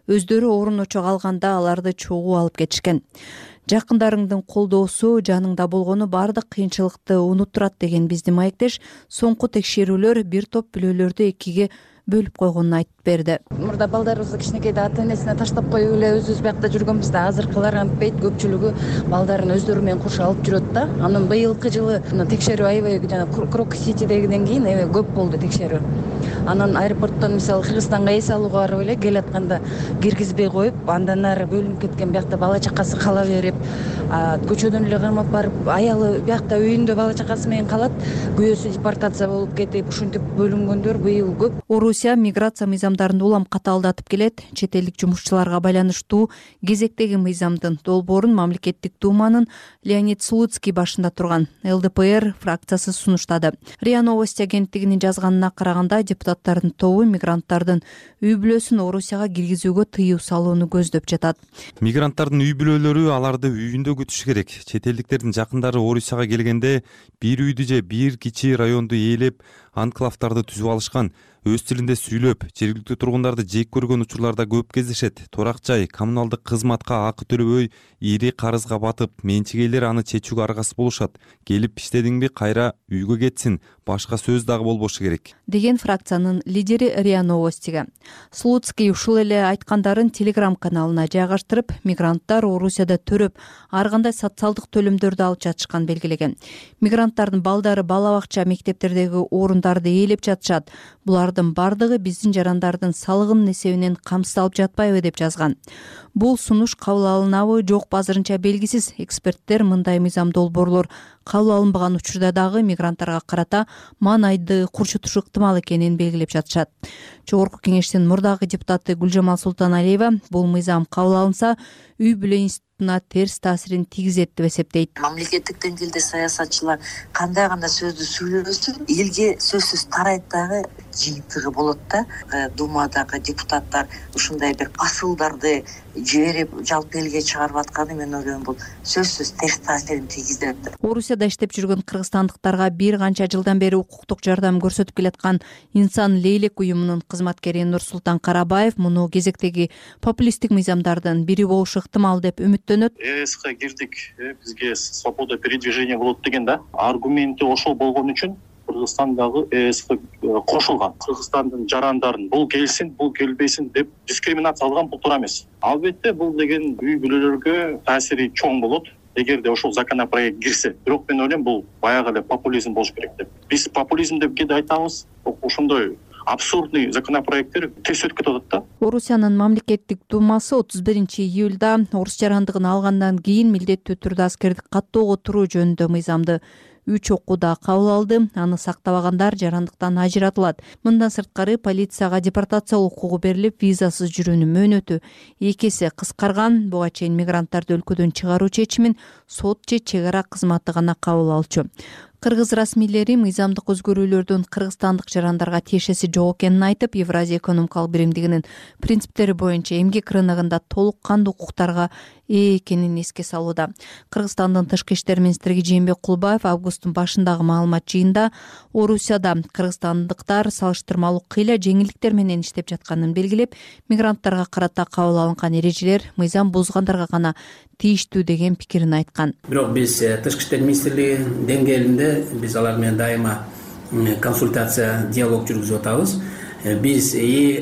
[SPEAKER 12] өздөрү орун очо калганда аларды чогуу алып кетишкен. Жакындарыңдын колдоосу, жаныңда болгону баардык кыйынчылыкты унуттурат деген биздин маектеш соңку текшерүүлөр бир топ бүлөлөрдү экиге бөлүп койгонун айтып берди.
[SPEAKER 13] Мурда балдарыбызды кичинекейде ата энесине таштап коюп эле өзүбүз биякта жүргөнбүз да, азыркылар антпейт, көпчүлүгү балдарын өздөрү менен кошо алып жүрөт да. Анан быйылкы жылы текшерүү аябай жана Крок Ситидегиден кийин аябай көп болду текшерүү. Анан аэропорттон мисалы Кыргызстанга эс алууга барып эле келатканда киргизбей коюп, андан ары бөлүнүп кеткен биякта бала чакасы кала берип, көчөдөн эле кармап барып, аялы биякта үйүндө бала чакасы менен калат, күйөөсү депортация болуп кетип, ушинтип бөлүнгөндөр быйыл көп.
[SPEAKER 12] Орусия миграция мыйзамдарын улам катаалдатып келет. Чет элдик жумушчуларга байланыштуу кезектеги мыйзамдын долбоорун мамлекеттик думанын Леонид Слуцкий башында турган эл дэ пэ эр фракциясы сунуштады. РИА Новости агенттигинин жазганына караганда, депутаттардын тобу мигранттардын үй бүлөсүн Орусияга киргизүүгө тыюу салууну көздөп жатат.
[SPEAKER 14] Мигранттардын үй бүлөлөрү аларды үйүндө күтүшү керек. Чет элдиктердин жакындары Орусияга келгенде бир үйдү же бир кичи районду ээлеп, анклавдарды түзүп алышкан. Өз тилинде сүйлөп, жергиликтүү тургундарды жек көргөн учурларда көп кездешет. Турак жай, коммуналдык кызматка акы төлөбөй, ири карызга батып, менчигейлер аны чечүүгө аргасыз болушат. Келип иштедиңби, кайра үйгө кетсин, башка сөз дагы болбошу керек,
[SPEAKER 12] деген фракциянын лидери РИА Новостиге. Слуцкий ушул эле айткандарын Телеграм каналына жайгаштырып, мигранттар Орусияда төрөп, ар кандай социалдык төлөмдөрдү алып жатышкан белгилеген. Мигранттардын балдары бала бакча, мектептердеги орундарды ээлеп жатышат. Булардын бардыгы биздин жарандардын салыгынын эсебинен камсыздалып жатпайбы деп жазган. Бул сунуш кабыл алынабы, жокпу азырынча белгисиз. Эксперттер мындай мыйзам долбоорлор кабыл алынбаган учурда дагы мигранттарга карата маанайды курчутушу ыктымал экенин белгилеп жатышат. Жогорку кеңештин мурдагы депутаты Гүлжамал Султаналиева бул мыйзам кабыл алынса, үй бүлө институтуна терс таасирин тийгизет деп эсептейт.
[SPEAKER 15] Мамлекеттик деңгээлде саясатчылар кандай гана сөздү сүйлөсүн, элге сөзсүз тарайт дагы жыйынтыгы болот да. Думадагы депутаттар ушундай бир асылдарды жиберип жалпы элге чыгарып атканы, мен ойлойм, бул сөзсүз терс таасирин тийгизет.
[SPEAKER 12] Орусияда иштеп жүргөн кыргызстандыктарга бир канча жылдан бери укуктук жардам көрсөтүп келаткан Инсан Лейлек уюмунун кызматкери Нурсултан Карабаев муну кезектеги популисттик мыйзамдардын бири болушу ыктымал деп үмүттөнөт.
[SPEAKER 16] ЭСК кирдик, бизге свобода передвижения болот деген да. Аргументи ошол болгон үчүн Кыргызстандагы ЭСК кошулган. Кыргызстандын жарандарын бул келсин, бул келбесин деп дискриминация алган бул туура эмес. Албетте бул деген үй бүлөлөргө таасири чоң болот, эгерде ошол законопроект кирсе. Бирок мен ойлойм, бул баягы эле популизм болуш керек деп. Биз популизм деп кээде айтабыз, ошондой абсурдный законопроекттер тез өтүп кетип атат да.
[SPEAKER 12] Орусиянын мамлекеттик думасы отуз биринчи июлда орус жарандыгын алгандан кийин милдеттүү түрдө аскердик каттоого туруу жөнүндө мыйзамды үч окууда кабыл алды. Аны сактабагандар жарандыктан ажыратылат. Мындан сырткары полицияга депортация укугу берилип, визасыз жүрүүнүн мөөнөтү эки эсе кыскарган. Буга чейин мигранттарды өлкөдөн чыгаруу чечимин сот же чек ара кызматы гана кабыл алчу. Кыргыз расмийлери мыйзамдык өзгөрүүлөрдүн кыргызстандык жарандарга тиешеси жок экенин айтып, Евразия экономикалык биримдигинин принциптери боюнча эмгек рыногунда толук кандуу укуктарга ээ экенин эске салууда. Кыргызстандын тышкы иштер министри Жээнбек Кулбаев августтун башындагы маалымат жыйында Орусияда кыргызстандыктар салыштырмалуу кыйла жеңилдиктер менен иштеп жатканын белгилеп, мигранттарга карата кабыл алынган эрежелер мыйзам бузгандарга гана тийиштүү деген пикирин айткан.
[SPEAKER 17] Бирок биз тышкы иштер министрлиги деңгээлинде биз алар менен дайыма консультация, диалог жүргүзүп атабыз. Биз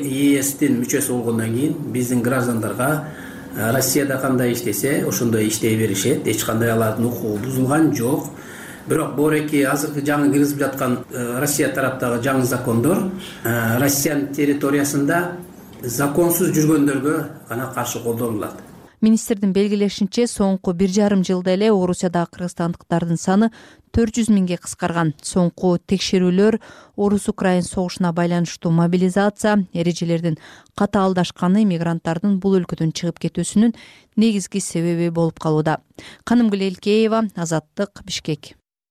[SPEAKER 17] ЕСтин мүчөсү болгондон кийин биздин граждандарга Россияда кандай иштесе, ошондой иштей беришет. Эч кандай алардын укугу бузулган жок. Бирок бореки азыркы жаңы киргизип жаткан Россия тараптагы жаңы закондор Россиянын территориясында законсуз жүргөндөргө гана каршы колдонулат.
[SPEAKER 12] Министрдин белгилешинче, соңку бир жарым жылда эле Орусиядагы кыргызстандыктардын саны төрт жүз миңге кыскарган. Соңку текшерүүлөр Орус-Украин согушуна байланыштуу мобилизация эрежелердин катаалдашканы мигранттардын бул өлкөдөн чыгып кетүүсүнүн негизги себеби болуп калууда. Канымгүл Элкеева, Азаттык, Бишкек.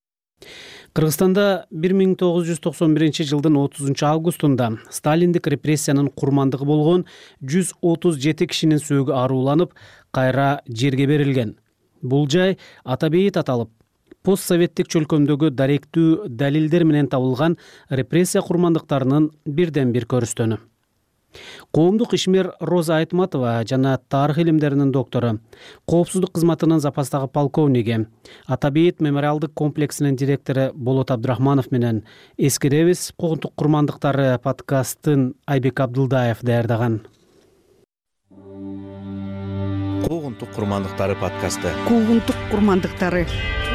[SPEAKER 2] Кыргызстанда бир миң тогуз жүз токсон биринчи жылдын отузунчу августунда сталиндик репрессиянын курмандыгы болгон жүз отуз жети кишинин сөөгү ааруланып, кайра жерге берилген. Бул жай Атабейит аталып, постсоветтик чөлкөмдөгү даректүү далилдер менен табылган репрессия курмандыктарынын бирден бир көрүстөнү. Коомдук ишмер Роза Айтматова жана тарых илимдеринин доктору, коопсуздук кызматынын запастагы полковниги, Ата бейит мемориалдык комплексинин директору Болот Абдрахманов менен эскеребиз. Куугунтук курмандыктары подкастын Айбек Абдылдаев даярдаган.
[SPEAKER 18] Куугунтук курмандыктары подкасты.
[SPEAKER 1] Куугунтук курмандыктары.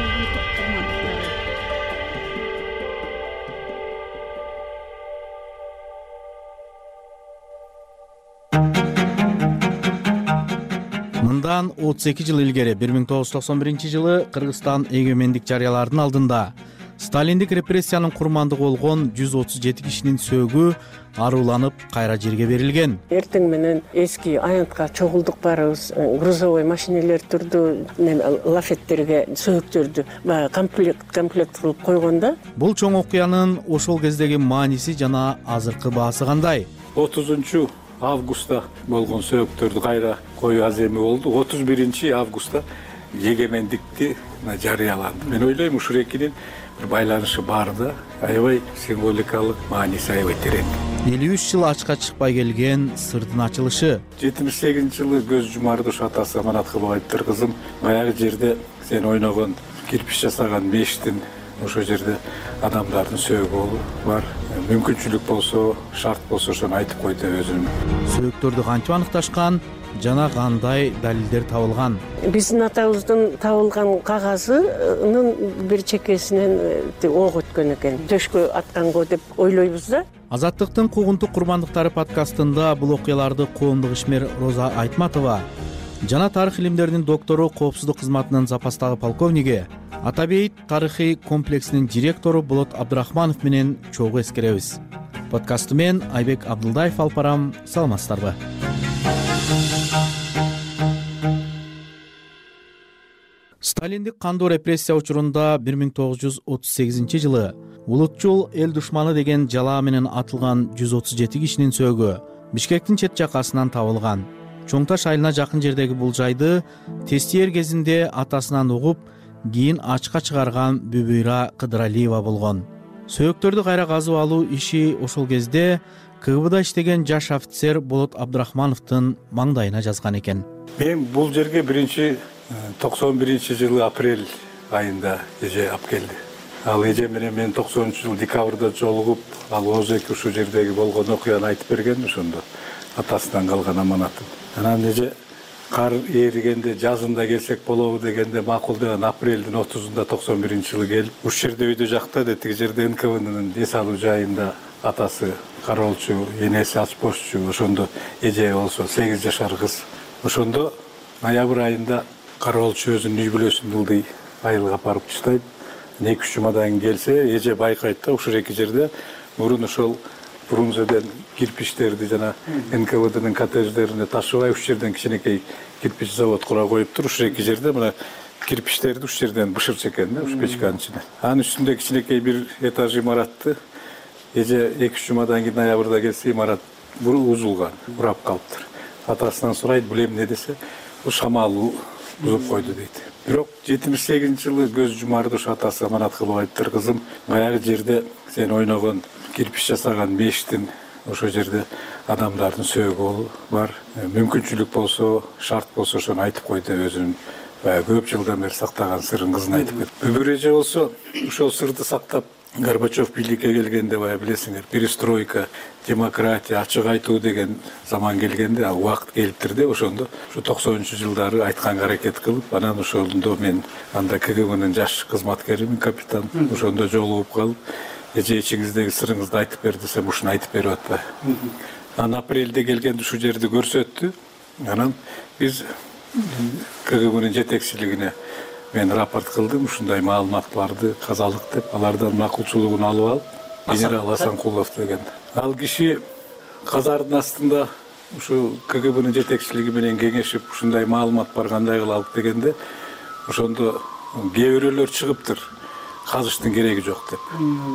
[SPEAKER 18] Мындан отуз эки жыл илгери бир миң тогуз жүз токсон биринчи жылы Кыргызстан эгемендик жарыялардын алдында сталиндик репрессиянын курмандыгы болгон жүз отуз жети кишинин сөөгү аруланып кайра жерге берилген.
[SPEAKER 19] Эртең менен эски аянтка чогулдук барыбыз, грузовой машинелер турду, лафеттерге сөөктөрдү комплект комплект кылып койгондо.
[SPEAKER 18] Бул чоң окуянын ошол кездеги мааниси жана азыркы баасы кандай?
[SPEAKER 20] отузунчу августта болгон сөөктөрдү кайра коюу аземи болду. отуз биринчи августта эгемендикти жарыяланды. Мен ойлойм ушул экинин бир байланышы бар да, аябай символикалык мааниси аябай терең.
[SPEAKER 18] элүү үч жыл ачка чыкпай келген сырдын ачылышы.
[SPEAKER 20] жетимиш сегизинчи жылы көз жумарды ушу атасы Аманат Кылбаевдер кызым баягы жерде сен ойногон кирпич жасаган мештин ошол жерде адамдардын сөөгү бар. Мүмкүнчүлүк болсо, шарт болсо ошону айтып койду өзүнүн.
[SPEAKER 18] Сөөктөрдү кантип аныкташкан жана кандай далилдер табылган?
[SPEAKER 19] Биздин атабыздын табылган кагазынын бир чекесинен ок өткөн экен. Төшкө атканго деп ойлойбуз да.
[SPEAKER 18] Азаттыктын куугунтук курмандыктары подкастында бул окуяларды коомдук ишмер Роза Айтматова жана тарых илимдеринин доктору, коопсуздук кызматынын запастагы полковниги, Ата бейит тарыхый комплексинин директору Болот Абдрахманов менен чогуу эскеребиз. Подкастты мен Айбек Абдылдаев алып барам. Саламатсыздарбы? Сталиндик кандуу репрессия учурунда бир миң тогуз жүз отуз сегизинчи жылы улутчул эл душманы деген жалаа менен атылган жүз отуз жети кишинин сөөгү Бишкектин чет жакасынан табылган. Чоң Таш айылына жакын жердеги бул жайды тестиер кезинде атасынан угуп, кийин ачка чыгарган Бүбүйра Кыдыралиева болгон. Сөөктөрдү кайра казып алуу иши ошол кезде КГБда иштеген жаш офицер Болот Абдрахмановдун маңдайына жазган экен.
[SPEAKER 20] Мен бул жерге биринчи токсон биринчи жылы апрель айында эже алып келди. Ал эже менен мен токсонунчу жыл декабрда жолугуп, ал өзү эки ушул жердеги болгон окуяны айтып берген ошондо атасынан калган аманатын. Анан эже кар эригенде жазында келсек болобу дегенде макул деген апрелдин отузунда токсон биринчи жылы келип, уш жерде үйдө жакта да тиги жерде эн ка внын эс алуу жайында атасы кароолчу, энеси ачпошчу, ошондо эже болсо сегиз жашар кыз. Ошондо ноябрь айында кароолчу өзүнүн үй бүлөсүн ылдый айылга апарып таштайт. эки үч жумадан кийин келсе, эже байкайт да ушул эки жерде мурун ошол Фрунзеден кирпичтерди жана эн ка вднын коттедждерине ташыбай уш жерден кичинекей кирпич завод кура коюптур. Ушул эки жерде мына кирпичтерди уш жерден бышырчу экен да, уш печканын ичине. Анын үстүндө кичинекей бир этаж имаратты эже эки үч жумадан кийин ноябрда келсе, имарат бузулган, урап калыптыр. Атасынан сурайт, бул эмне десе, бул шамал бузуп койду дейт. Бирок жетимиш сегизинчи жылы көз жумарды ушу атасы Аманат Кылбаевдер кызым баягы жерде сен ойногон кирпич жасаган мештин ошол жерде адамдардын сөөгү бар. Мүмкүнчүлүк болсо, шарт болсо ошону айтып койду өзүнүн баягы көп жылдан бери сактаган сырын кызына айтып кетти. Бүбүр эже болсо ошол сырды сактап Горбачев бийликке келгенде бая билесиңер, перестройка, демократия, ачык айтуу деген заман келгенде, ал убакыт келиптир деп ошондо ушу токсонунчу жылдары айтканга аракет кылып, анан ошондо мен анда ка гэ бнын жаш кызматкеримин, капитан, ошондо жолугуп калып, эже ичиңиздеги сырыңызды айтып бер десем, ушуну айтып берип атпайбы. Анан апрелде келгенде ушул жерди көрсөттү. Анан биз ка гэ бнын жетекчилигине мен рапорт кылдым, ушундай маалымат барды, казалык деп, алардан макулчулугун алып алып, генерал Асанкулов деген. Ал киши казардын астында ушу ка гэ бнын жетекчилиги менен кеңешип, ушундай маалымат бар, кандай кылалык дегенде, ошондо кээ бирөөлөр чыгыптыр, казыштын кереги жок деп.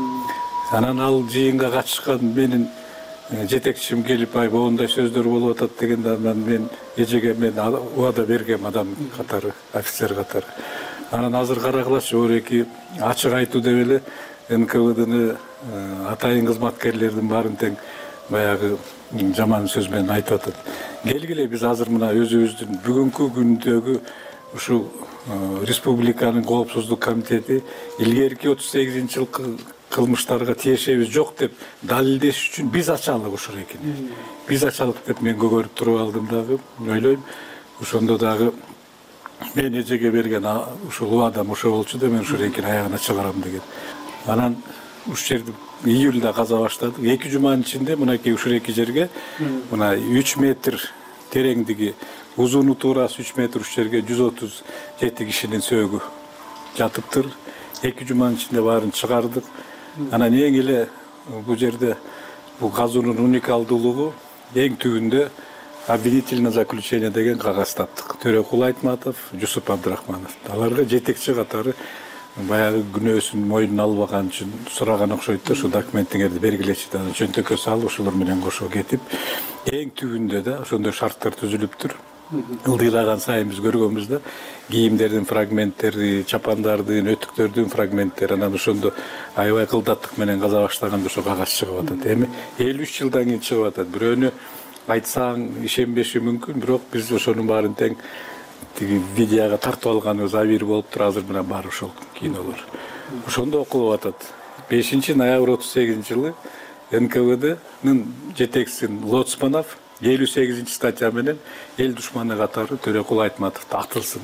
[SPEAKER 20] Анан ал жыйынга катышкан менин жетекчим келип, ай моундай сөздөр болуп атат дегенде, анан мен эжеге мен убада бергем, адам катары, офицер катары. Анан азыр карагылачы, ореки ачык айтуу деп эле эн ка вэ дны атайын кызматкерлердин баарын тең баягы жаман сөз менен айтып атат. Келгиле биз азыр мына өзүбүздүн бүгүнкү күндөгү ушул республиканын коопсуздук комитети илгерки отуз сегизинчи жылкы кылмыштарга тиешебиз жок деп далилдеш үчүн биз ачалык ушул экени. Биз ачалык деп мен көгөрүп туруп алдым дагы. Ойлойм, ошондо дагы мен эжеге берген ушул убадам ошо болчу да, мен ушул экени аягына чыгарам деген. Анан ушул жерди июлда каза баштадык. эки жуманын ичинде мынакей ушул эки жерге мына үч метр тереңдиги, узуну туурасы үч метр ушул жерге жүз отуз жети кишинин сөөгү жатыптыр. эки жуманын ичинде баарын чыгардык. Анан эң эле бул жерде бул казуунун уникалдуулугу эң түбүндө обвинительное заключение деген кагаз таптык. Төрөкул Айтматов, Жусуп Абдрахманов. Аларга жетекчи катары баягы күнөөсүн мойнуна албаган үчүн сураган окшойт да, ушу документиңерди бергилечи да, чөнтөккө салып ошолор менен кошо кетип, эң түбүндө да ошондой шарттар түзүлүптүр. Ылдыйлаган сайын биз көргөнбүз да, кийимдердин фрагменттери, чапандардын, өтүктөрдүн фрагменттери, анан ошондо аябай кылдаттык менен каза баштаганда ошо кагаз чыгып атат. Эми элүү үч жылдан кийин чыгып атат. Бирөөнү айтсаң ишенбеши мүмкүн, бирок биз ошонун баарын тең тиги видеого тартып алганыбыз абийир болуптур. Азыр мына бар ошол кинолор. Ошондо окулуп атат. бешинчи ноябрь отуз сегизинчи жылы эн ка вэ днын жетекчиси Лоцманов элүү сегизинчи статья менен эл душманы катары Төрөкул Айтматовду атылсын.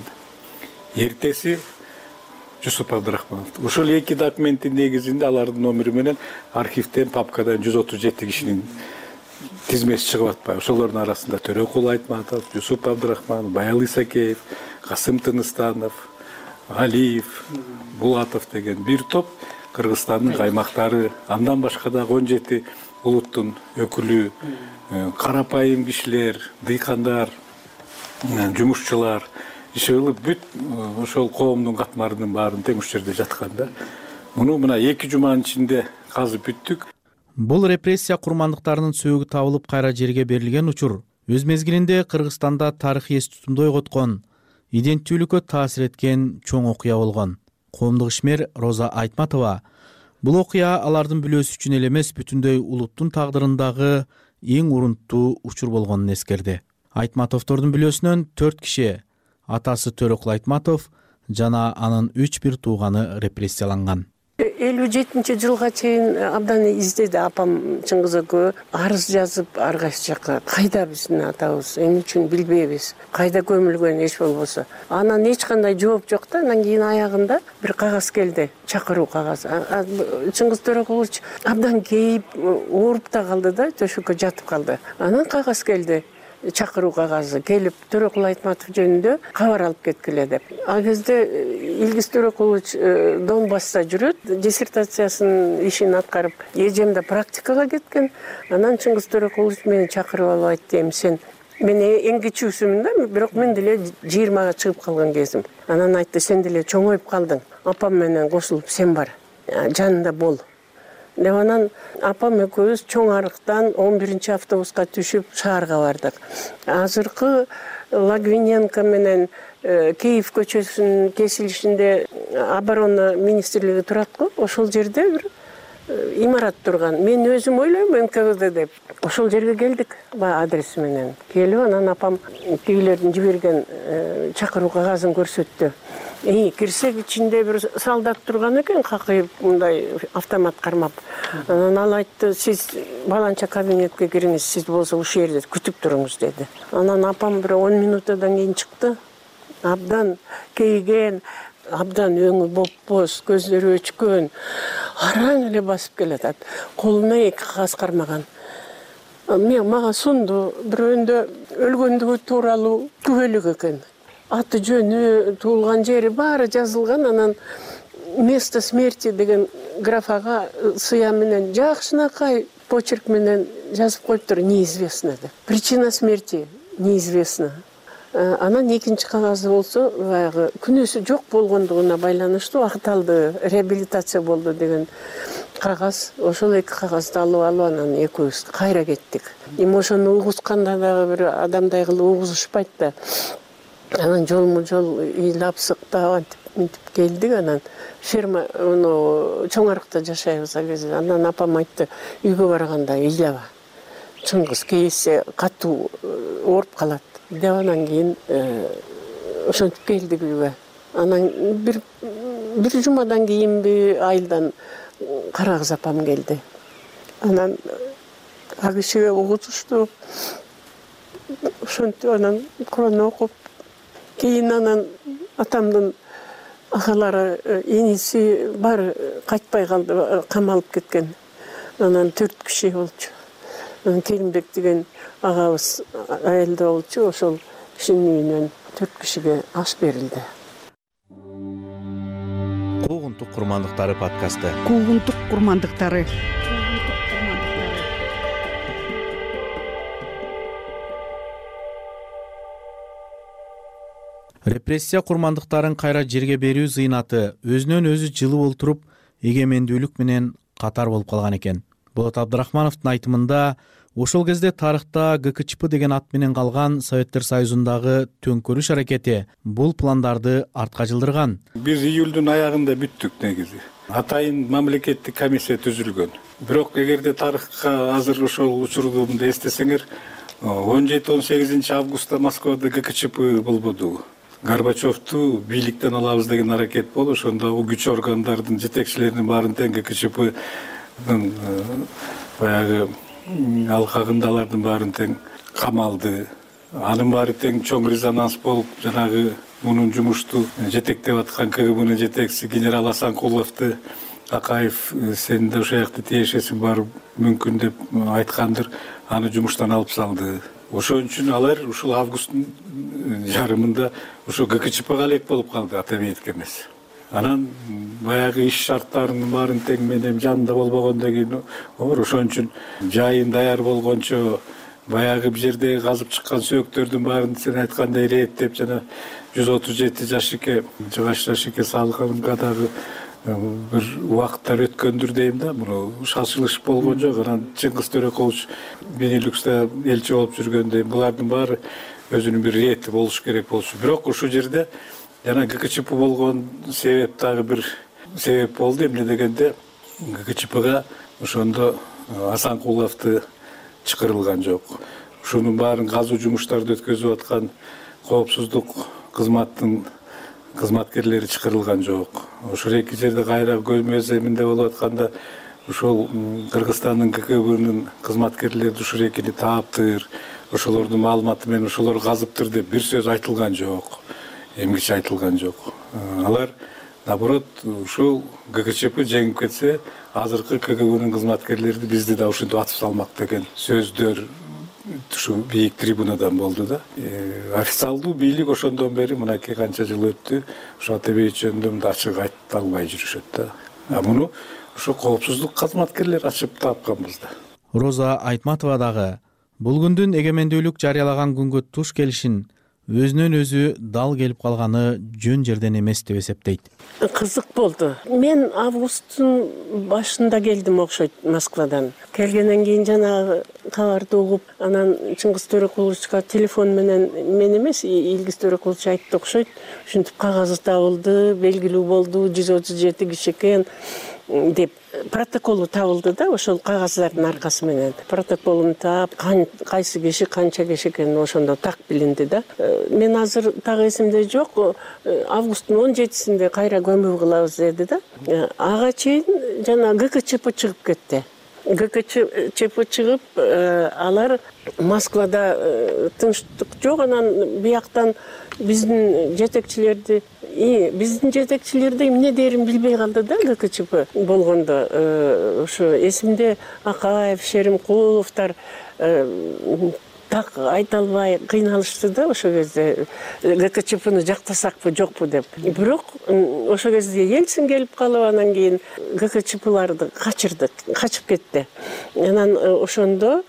[SPEAKER 20] Эртеси Жусуп Абдрахманов. Ушул эки документтин негизинде алардын номери менен архивден, папкадан жүз отуз жети кишинин тизмеси чыгып атпайбы. Ошолордун арасында Төрөкул Айтматов, Жусуп Абдрахманов, Баял Исакеев, Касым Тыныстанов, Алиев, Булатов деген бир топ Кыргызстандын каймактары, андан башка дагы он жети улуттун өкүлү, карапайым кишилер, дыйкандар, жумушчулар иши бүт ошол коомдун катмарынын баарын тең ушул жерде жаткан да. Муну мына эки жуманын ичинде казып бүттүк.
[SPEAKER 18] Бул репрессия курмандыктарынын сөөгү табылып кайра жерге берилген учур өз мезгилинде Кыргызстанда тарыхый эс тутумду ойготкон, иденттүүлүккө таасир эткен чоң окуя болгон. Коомдук ишмер Роза Айтматова бул окуя алардын бүлөөсү үчүн эле эмес, бүтүндөй улуттун тагдырындагы эң урунттуу учур болгонун эскерди. Айтматовдордун бүлөөсүнөн төрт киши, атасы Төрөкул Айтматов жана анын үч бир тууганы репрессияланган.
[SPEAKER 19] элүү жетинчи жылга чейин абдан издеди апам Чыңгыз экөө, арыз жазып ар кайсы жакка. Кайда биздин атабыз, эмне үчүн билбейбиз, кайда көмүлгөн эч болбосо. Анан эч кандай жооп жок да. Анан кийин аягында бир кагаз келди, чакыруу кагазы. Чыңгыз Төрөкулович абдан кейип, ооруп да калды да, төшөккө жатып калды. Анан кагаз келди, чакыруу кагазы келип Төрөкул Айтматов жөнүндө кабар алып кеткиле деп. Ал кезде Илгиз Төрөкулович Донбасста жүрөт, диссертациясын ишин аткарып, эжем да практикага кеткен. Анан Чыңгыз Төрөкулович мени чакырып алып айтты, эми сен мен эң кичүүсүмүн да, бирок мен деле жыйырмага чыгып калган кезим. Анан айтты, сен деле чоңоюп калдың, апам менен кошулуп сен бар, жанында бол. Деп анан апам экөөбүз чоң арыктан он биринчи автобуска түшүп шаарга бардык. Азыркы Лагвиненко менен Киев көчөсүнүн кесилишинде оборона министрлиги турат го, ошол жерде бир имарат турган. Мен өзүм ойлойм эн ка вэ дэ деп. Ошол жерге келдик, баягы адреси менен. Келип анан апам тигилердин жиберген чакыруу кагазын көрсөттү. И кирсек ичинде бир солдат турган экен, какыйып мындай автомат кармап. Анан ал айтты, сиз баланча кабинетке кириңиз, сиз болсо ушул жерде күтүп туруңуз деди. Анан апам бир он минуттан кийин чыкты. Абдан кейген, абдан өңү бопбоз, көздөрү өчкөн, араң эле басып келатат. Колуна эки кагаз кармаган. Мен мага сунду, бирөөндө өлгөндүгү тууралуу күбөлүк экен. Аты жөнү, туулган жери баары жазылган. Анан место смерти деген графага сыя менен жакшынакай почерк менен жазып коюптур, неизвестно деп. Причина смерти неизвестна. Анан экинчи кагазы болсо, баягы күнөөсү жок болгондугуна байланыштуу акталды, реабилитация болду деген кагаз. Ошол эки кагазды алып алып анан экөөбүз кайра кеттик. Эми ошону угусканда дагы бир адамдай кылып угузушпайт да. Анан жолму жол ыйлап сыктап антип мынтип келдик. Анан ферма чоң арыкта жашайбыз ал кезде. Анан апам айтты, үйгө барганда ыйлаба. Чыңгыз кейсе катуу ооруп калат деп анан кийин ошентип келдик үйгө. Анан бир бир жумадан кийинби айылдан Карагыз апам келди. Анан ал кишиге угутушту. Ошентип анан Куран окуп, кийин анан атамдын агалары, иниси баары кайтпай калды, камалып кеткен. Анан төрт киши болчу. Анан Келимбек деген агабыз айылда болчу, ошол кишинин үйүнөн төрт кишиге аш берилди.
[SPEAKER 18] Куугунтук курмандыктары подкасты.
[SPEAKER 1] Куугунтук курмандыктары.
[SPEAKER 18] Репрессия курмандыктарын кайра жерге берүү зыйнаты өзүнөн өзү жылып олтуруп эгемендүүлүк менен катар болуп калган экен. Болот Абдрахмановдун айтымында ошол кезде тарыхта ГКЧП деген ат менен калган Советтер Союзундагы төңкөрүш аракети бул пландарды артка жылдырган.
[SPEAKER 20] Биз июлдун аягында бүттүк негизи. Атайын мамлекеттик комиссия түзүлгөн. Бирок эгерде тарыхка азыр ошол учурдумду эстесеңер, он жети он сегизинчи августта Москвада ГКЧП болбоду. Горбачевду бийликтен алабыз деген аракет болуп, ошондо күч органдардын жетекчилеринин баарын тең ГКЧПдын баягы алкагындалардын баарын тең камалды. Анын баары тең чоң резонанс болуп, жанагы мунун жумушту жетектеп аткан КГБнын жетекчиси генерал Асанкуловду Акаев сен да ошол жакта тиешесиң бар мүмкүн деп айткандыр, аны жумуштан алып салды. Ошон үчүн алар ушул августтун жарымында ошо ГКЧПга элек болуп калды, Атабеевге эмес. Анан баягы иш шарттарынын баарын тең менен жанында болбогондон кийин ошон үчүн жайын даяр болгончо баягы бир жерде казып чыккан сөөктөрдүн баарын сен айткандай реттеп жана жүз отуз жети жашике жыгач жашике салганга дагы бир убакыттар өткөндүр дейм да. Муну шалчылыш болгон жок. Анан Чыңгыз Төрөкулович Бенилюкста элчи болуп жүргөндө булардын баары өзүнүн бир рети болуш керек болчу. Бирок ушул жерде жана ГКЧП болгон себеп дагы бир себеп болду. Эмне дегенде ГКЧПга ошондо Асанкуловду чакырылган жок. Ушунун баарын казуу жумуштарды өткөзүп аткан коопсуздук кызматтын кызматкерлери чакырылган жок. Ошол эки жерде кайра көзмө земинде болуп атканда ушул Кыргызстандын ГКБнын кызматкерлери ушул экини тааптыр, ошолордун маалыматы менен ошолор казыптыр деп бир сөз айтылган жок. Эмгиче айтылган жок. Алар наоборот ушул ГКЧП жеңип кетсе, азыркы КГБнын кызматкерлери бизди да ушинтип атып салмак деген сөздөр ушу бийик трибунадан болду да. Официалдуу бийлик ошондон бери мынакей канча жыл өттү, ошо Атабеев жөнүндө ачык айта албай жүрүшөт да. А муну ошо коопсуздук кызматкерлери ачып тапканбыз да.
[SPEAKER 18] Роза Айтматова дагы бул күндүн эгемендүүлүк жарыялаган күнгө туш келишин өзүнөн өзү дал келип калганы жөн жерден эмес деп эсептейт.
[SPEAKER 19] Кызык болду. Мен августтун башында келдим окшойт Москвадан. Келгенден кийин жанагы кабарды угуп, анан Чыңгыз Төрөкуловичка телефон менен мен эмес, Илгиз Төрөкулович айтты окшойт. Ушинтип кагазы табылды, белгилүү болду, жүз отуз жети киши экен деп протоколу табылды да, ошол кагаздардын аркасы менен. Протоколун таап, кайсы киши канча киши экенин ошондо так билинди да. Мен азыр так эсимде жок, августтун он жетисинде кайра көмүү кылабыз деди да. Ага чейин жана ГКЧП чыгып кетти. ГКЧП чыгып, алар Москвада тынчтык жок, анан бияктан биздин жетекчилерди биздин жетекчилерди эмне дерин билбей калды да ГКЧП болгондо. Ошо эсимде Акаев, Шеримкуловдор так айта албай кыйналышты да ошол кезде ГКЧПны жактасакпы жокпу деп. Бирок ошол кезде Ельцин келип калып, анан кийин ГКЧПларды качырдык, качып кетти. Анан ошондо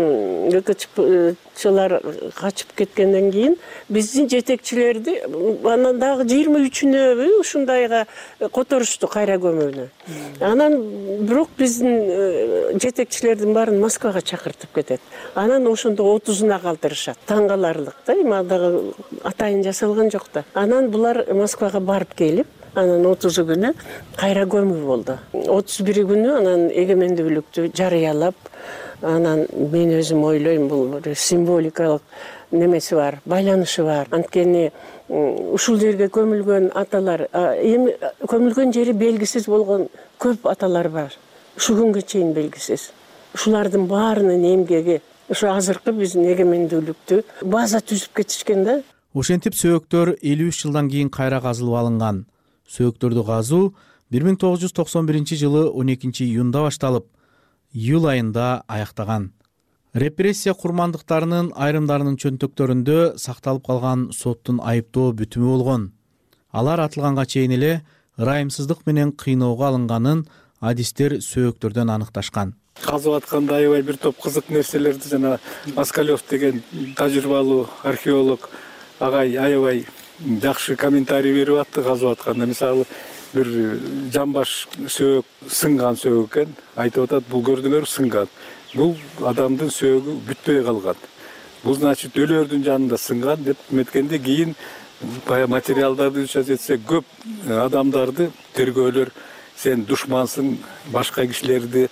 [SPEAKER 19] ГКЧПчылар качып кеткенден кийин биздин жетекчилерди анан дагы жыйырма үчүнө ушундайга которушту кайра көмүүнү. Анан бирок биздин жетекчилердин баарын Москвага чакыртып кетет. Анан ошондо отузуна калтырышат. Таң каларлык да, эми дагы атайын жасалган жок да. Анан булар Москвага барып келип, анан отузу күнү кайра көмүү болду. отуз бири күнү анан эгемендүүлүктү жарыялап, анан мен өзүм ойлойм, бул бир символикалык немеси бар, байланышы бар. Анткени ушул жерге көмүлгөн аталар, эми көмүлгөн жери белгисиз болгон көп аталар бар. Ушул күнгө чейин белгисиз. Ушулардын баарынын эмгеги ушу азыркы биздин эгемендүүлүктү база түзүп кетишкен да.
[SPEAKER 18] Ошентип сөөктөр элүү үч жылдан кийин кайра казылып алынган. Сөөктөрдү казуу бир миң тогуз жүз токсон биринчи жылы он экинчи июнда башталып, июль айында аяктаган. Репрессия курмандыктарынын айрымдарынын чөнтөктөрүндө сакталып калган соттун айыптоо бүтүмү болгон. Алар атылганга чейин эле ырайымсыздык менен кыйноого алынганын адистер сөөктөрдөн аныкташкан.
[SPEAKER 20] Казып атканда аябай бир топ кызык нерселерди жана Москалев деген тажрыйбалуу археолог агай аябай жакшы комментарий берип атты казып атканда. Мисалы, бир жамбаш сөөк сынган сөөк экен. Айтып атат, бул көрдүңөр сынган. Бул адамдын сөөгү бүтпөй калган. Бул значит өлөрдүн жанында сынган деп эметкенде кийин баягы материалдарды учат этсе көп адамдарды тергөөлөр сен душмансың, башка кишилерди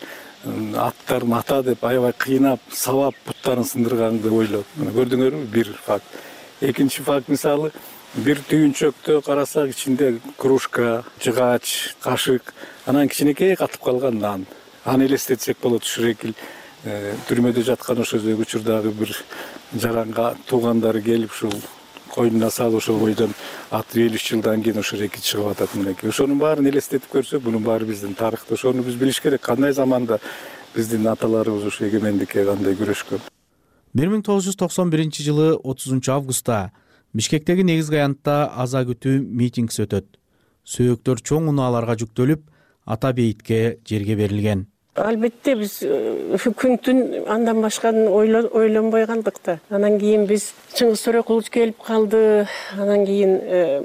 [SPEAKER 20] аттар мата деп аябай кыйнап, сабап буттарын сындырганды ойлоп. Көрдүңөрбү бир факт. Экинчи факт, мисалы, бир түйүнчөктө карасак ичинде кружка, жыгач, кашык, анан кичинекей катып калган нан. Аны элестетсек болот. Шурекил түрмөдө жаткан ошол учурдагы бир жаранга туугандары келип ушул койнуна салып ошол бойдон аты элүү үч жылдан кийин ошол эки чыгып атат мынакей. Ошонун баарын элестетип көрсөк, бунун баары биздин тарыхта. Ошону биз билиш керек. Кандай заманда биздин аталарыбыз ушу эгемендикке кандай күрөшкөн.
[SPEAKER 18] бир миң тогуз жүз токсон биринчи жылы отузунчу августта Бишкектеги негизги аянтта аза күтүү митингиси өтөт. Сөөктөр чоң унааларга жүктөлүп, ата бейитке жерге берилген.
[SPEAKER 19] Албетте биз күн түн андан башканы ойлонбой калдык да. Анан кийин биз Чыңгыз Төрөкулович келип калды, анан кийин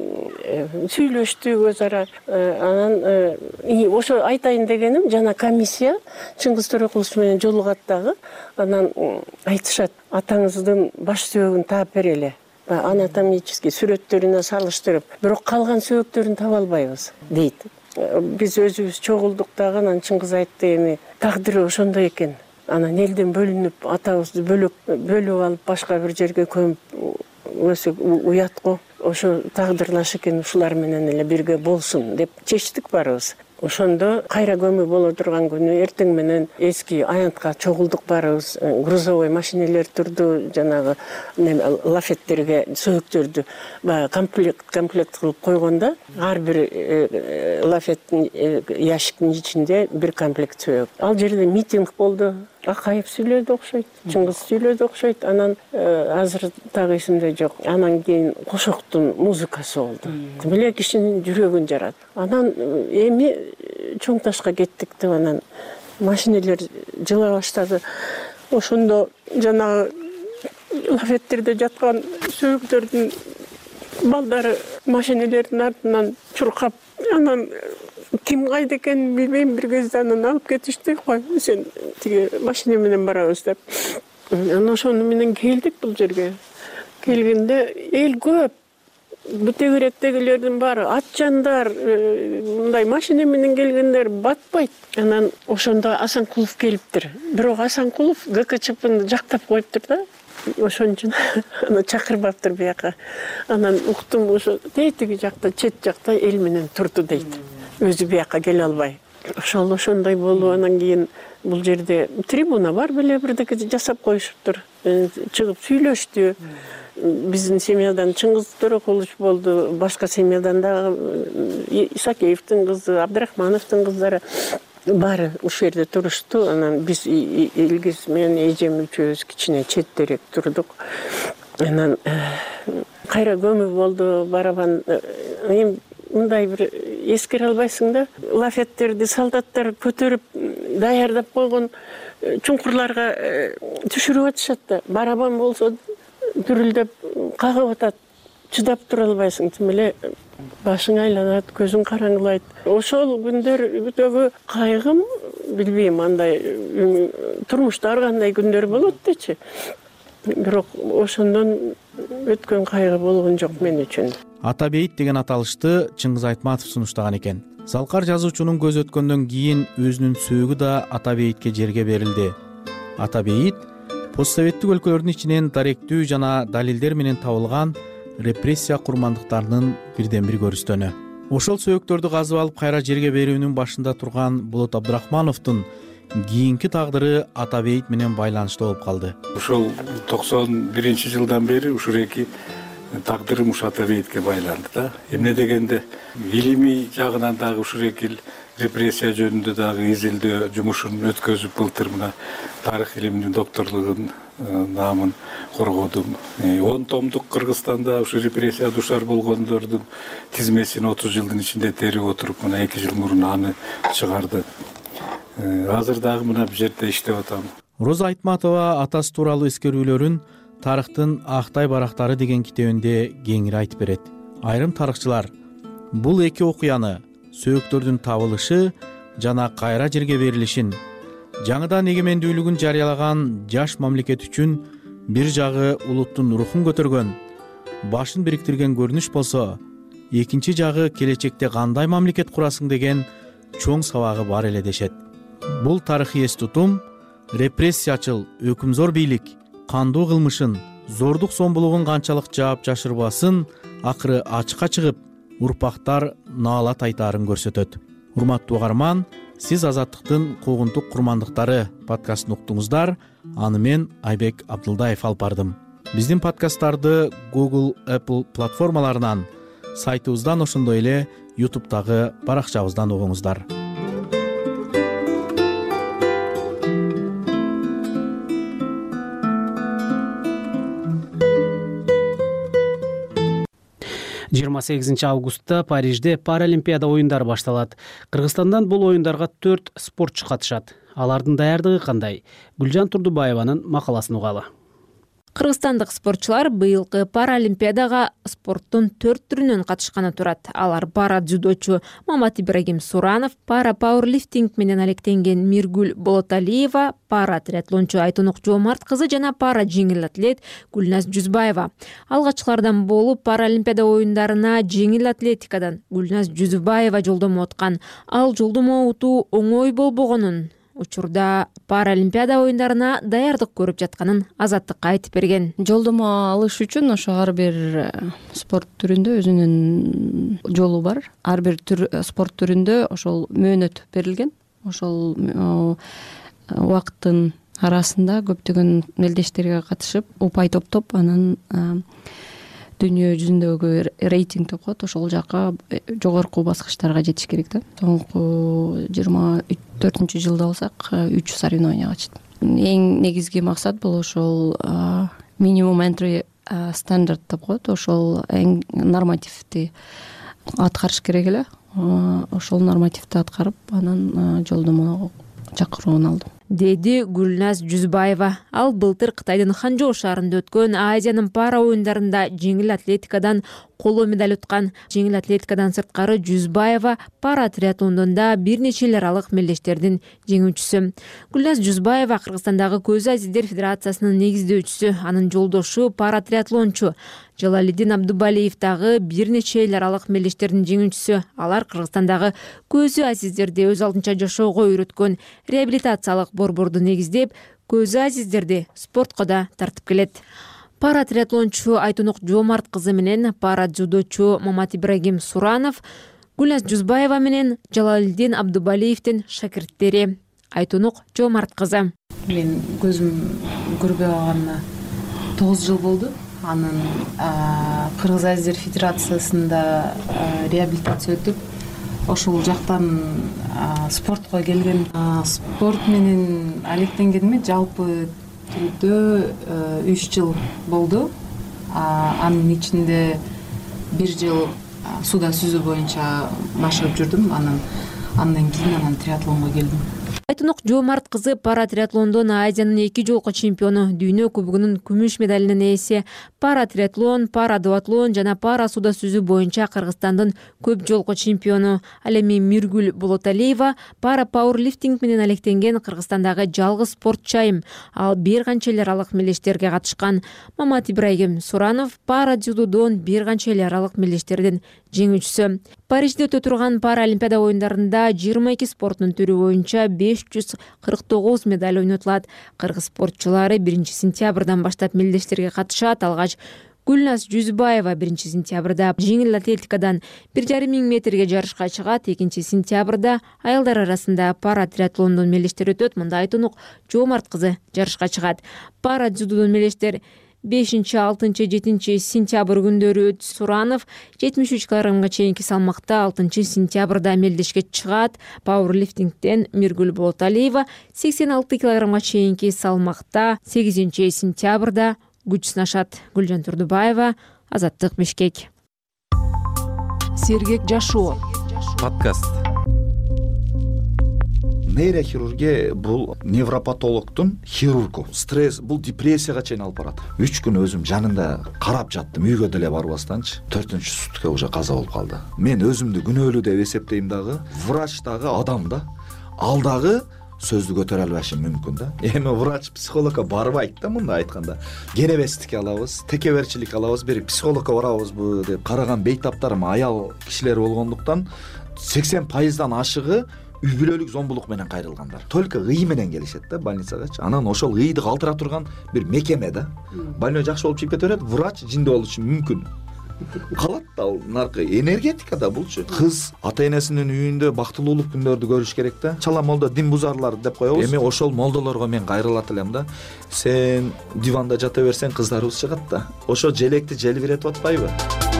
[SPEAKER 19] сүйлөштүк өз ара. Анан ошо айтайын дегеним, жана комиссия Чыңгыз Төрөкулович менен жолугат дагы. Анан айтышат, атаңыздын баш сөөгүн таап берели. Анатомический сүрөттөрүнө салыштырып, бирок калган сөөктөрүн таба албайбыз дейт. Биз өзүбүз чогулдук дагы, анан Чыңгыз айтты, эми тагдыры ошондой экен. Анан элден бөлүнүп, атабызды бөлөк бөлүп алып башка бир жерге көмүп өсөк уят го. Ошо тагдырлаш экен, ушулар менен эле бирге болсун деп чечтик баарыбыз. Ошондо кайра көмүү боло турган күнү эртең менен эски аянтка чогулдук баарыбыз. Грузовой машинелер турду, жанагы лафеттерге сөөктөрдү комплект комплект кылып койгондо, ар бир лафеттин ящиктин ичинде бир комплект сөөк. Ал жерде митинг болду. Акаев сүйлөдү окшойт, Чыңгыз сүйлөдү окшойт. Анан азыр дагы эсимде жок. Анан кийин кошоктун музыкасы болду. Тим эле кишинин жүрөгүн жарат. Анан эми чоң ташка кеттик деп анан машинелер жыла баштады. Ошондо жанагы лафеттерде жаткан сөөктөрдүн балдары машинелердин артынан чуркап, анан ким кайда экенин билбейм, бир кезде анан алып кетишти. Кой, сен тиги машина менен барабыз деп. Анан ошону менен келдик бул жерге. Келгенде эл көп. Бүтөгүрөктөгүлөрдүн баары атчандар, мындай машина менен келгендер батпайт. Анан ошондо Асанкулов келиптир. Бирок Асанкулов ГКЧПны жактап коюптур да. Ошон үчүн аны чакырбаптыр бияка. Анан уктум, ошо тетиги жакта, чет жакта эл менен турду дейт. Өзү бияка келе албай. Ошол ошондой болуп, анан кийин бул жерде трибуна бар беле, бирдеке жасап коюшуптур. Чыгып сүйлөштү. Биздин семьядан Чыңгыз Төрөкулович болду, башка семьядан дагы Исакеевдин кызы, Абдрахмановдун кыздары баары ушул жерде турушту. Анан биз Илгиз менен эжем үчөөбүз кичине четтерээк турдук. Анан кайра көмүү болду, барабан. Эми мындай бир эскере албайсың да, лафеттерди солдаттар көтөрүп даярдап койгон чуңкурларга түшүрүп атышат да. Барабан болсо дүрүлдөп кагып атат. Чыдап тура албайсың, тим эле башың айланат, көзүң караңгылайт. Ошол күндөрдөгү кайгым, билбейм, андай турмушта ар кандай күндөр болот дечи. Бирок ошондон өткөн кайгы болгон жок мен үчүн.
[SPEAKER 18] ата бейит деген аталышты Чыңгыз Айтматов сунуштаган экен. Залкар жазуучунун көзү өткөндөн кийин өзүнүн сөөгү да ата бейитке жерге берилди. Ата бейит постсоветтик өлкөлөрдүн ичинен даректүү жана далилдер менен табылган репрессия курмандыктарынын бирден бир көрүстөнү. Ошол сөөктөрдү казып алып кайра жерге берүүнүн башында турган Болот Абдрахмановдун кийинки тагдыры ата бейит менен байланыштуу болуп калды.
[SPEAKER 20] Ошол токсон биринчи жылдан бери ушул эки тагдырым ушу ата бейитке байланды да. Эмне дегенде илимий жагынан дагы ушул эки репрессия жөнүндө дагы изилдөө жумушун өткөзүп, былтыр мына тарых илиминин докторлугун наамын коргодум. он томдук Кыргызстанда ушу репрессия душар болгондордун тизмесин отуз жылдын ичинде терип отуруп, мына эки жыл мурун аны чыгарды. Азыр дагы мына бул жерде иштеп атам.
[SPEAKER 18] Роза Айтматова атасы тууралуу эскерүүлөрүн Тарыхтын Актай барактары деген китебинде кеңири айтып берет. Айрым тарыхчылар бул эки окуяны, сөөктөрдүн табылышы жана кайра жерге берилишин, жаңыдан эгемендүүлүгүн жарыялаган жаш мамлекет үчүн бир жагы улуттун рухун көтөргөн, башын бириктирген көрүнүш болсо, экинчи жагы келечекте кандай мамлекет курасың деген чоң сабагы бар эле дешет. Бул тарыхый эс тутум репрессиячыл өкүмзор бийлик кандуу кылмышын, зордук сомбулугун канчалык жаап жашырбасын акыры ачыкка чыгып, урпактар наалат айтаарын көрсөтөт. Урматтуу угарман, сиз Азаттыктын куугунтук курмандыктары подкастын уктуңуздар. Аны мен Айбек Абдылдаев алып бардым. Биздин подкасттарды Google, Apple платформаларынан, сайтыбыздан, ошондой эле YouTube'дагы баракчабыздан угуңуздар.
[SPEAKER 2] жыйырма сегизинчи августта Парижде Паралимпиада оюндары башталат. Кыргызстандан бул оюндарга төрт спортчу катышат. Алардын даярдыгы кандай? Гүлжан Турдубаеванын макаласын угалы.
[SPEAKER 21] Кыргызстандык спортчулар быйылкы Паралимпиадага спорттун төрт түрүнөн катышканы турат. Алар пара дзюдочу Мамат Ибрагим Суранов, пара пауэрлифтинг менен алектенген Миргүл Болоталиева, пара триатлончу Айтунук Жоомарт кызы жана пара жеңил атлет Гүлназ Жүзбаева. Алгачкылардан болуп Паралимпиада оюндарына жеңил атлетикадан Гүлназ Жүзбаева жолдомо уткан. Ал жолдомо утуу оңой болбогонун, учурда Паралимпиада оюндарына даярдык көрүп жатканын Азаттыкка айтып берген.
[SPEAKER 22] Жолдомо алыш үчүн ошо ар бир спорт түрүндө өзүнүн жолу бар. Ар бир түр спорт түрүндө ошол мөөнөт берилген. Ошол убакыттын арасында көптөгөн мелдештерге катышып, упай топтоп, анан дүйнө жүзүндөгү рейтинг деп коет, ошол жака жогорку баскычтарга жетиш керек да. Соңку жыйырма төртүнчү жылда болсак, үч соревнованияга чыктым. Эң негизги максат бул ошол минимум entry стандарт деп коет, ошол эң нормативди аткарыш керек эле. Ошол нормативди аткарып, анан жолдомо чакыруун алдым,
[SPEAKER 21] деди Гүлназ Жүзбаева. Ал былтыр Кытайдын Ханчжоу шаарында өткөн Азиянын пара оюндарында жеңил атлетикадан коло медаль уткан. Жеңил атлетикадан сырткары Жүзбаева пара триатлондон да бир нече эл аралык мелдештердин жеңүүчүсү. Гүлназ Жүзбаева Кыргызстандагы Көз Азиздер Федерациясынын негиздөөчүсү, анын жолдошу пара триатлончу Жалалидин Абдубалиев дагы бир нече эл аралык мелдештердин жеңүүчүсү. Алар Кыргызстандагы Көзү Азиздерди өз алдынча жашоого үйрөткөн реабилитациялык борборду негиздеп, Көзү Азиздерди спортко да тартып келет. Пара триатлончу Айтунук Жоомарт кызы менен пара дзюдочу Мамат Ибрагим Суранов Гүлназ Жүзбаева менен Жалалидин Абдубалиевдин шакирттери. Айтунук Жоомарт кызы:
[SPEAKER 23] Мен көзүм көрбөй калганына тогуз жыл болду. Анын Кыргыз Азиздер Федерациясында реабилитация өтүп, ошол жактан спортко келген. Спорт менен алектенгениме жалпы түрдө үч жыл болду. Анын ичинде бир жыл суда сүзүү боюнча машыгып жүрдүм. Анан андан кийин анан триатлонго келдим.
[SPEAKER 21] айтунук жоомарт кызы пара триатлондон Азиянын эки жолку чемпиону, дүйнө кубогунун күмүш медалинин ээси, пара триатлон, пара дуатлон жана пара сууда сүзүү боюнча Кыргызстандын көп жолку чемпиону. Ал эми Миргүл Болоталиева пара пауэрлифтинг менен алектенген Кыргызстандагы жалгыз спортчу айым. Ал бир канча эл аралык мелдештерге катышкан. Мамат Ибрагим Суранов пара дзюдодон бир канча эл аралык мелдештердин жеңүүчүсү. Парижде өтө турган пара олимпиада оюндарында жыйырма эки спорттун түрү боюнча беш жүз кырк тогуз медаль ойнотулат. Кыргыз спортчулары биринчи сентябрдан баштап мелдештерге катышат. Алгач Гүлназ Жүзбаева биринчи сентябрда жеңил атлетикадан бир жарым миң метрге жарышка чыгат. экинчи сентябрда аялдар арасында пара триатлондон мелдештер өтөт. Мында айтунук жоомарт кызы жарышка чыгат. Пара дзюдодон мелдештер бешинчи, алтынчы, жетинчи сентябрь күндөрү өтүп, Суранов жетимиш үч килограммга чейинки салмакта алтынчы сентябрда мелдешке чыгат. Пауэрлифтингден Миргүл Болоталиева сексен алты килограммга чейинки салмакта сегизинчи сентябрда күч сынашат. Гүлжан Турдубаева, Азаттык, Бишкек.
[SPEAKER 1] Сергек жашоо
[SPEAKER 14] подкаст.
[SPEAKER 3] Нейрохирургия бул невропатологдун хирургу. Стресс бул депрессияга чейин алып барат. үч күн өзүм жанында карап жаттым, үйгө деле барбастанчы. төртүнчү сутка уже каза болуп калды. Мен өзүмдү күнөөлүү деп эсептейм дагы. Врач дагы адам да. Ал дагы сөздү көтөрө албашы мүмкүн да. Эми врач психологко барбайт да, мындай айтканда. Генебестик алабыз, текеберчилик алабыз, бир психологко барабызбы деп караган бейтаптарым аял кишилер болгондуктан сексен пайыздан ашыгы үй бүлөлүк зомбулук менен кайрылгандар. Только ый менен келишет да больницагачы. Анан ошол ыйды калтыра турган бир мекеме да. Больной жакшы болуп чыгып кете берет, врач жинде болушу мүмкүн. Калат да ал наркы энергетика да булчу. Кыз ата энесинин үйүндө бактылуулук күндөрдү көрүш керек да. Чала молдо дин бузарлар деп коебуз. Эми ошол молдолорго мен кайрылат элем да. Сен диванда жата берсең кыздарыбыз чыгат да. Ошо желекти желбиретип атпайбы?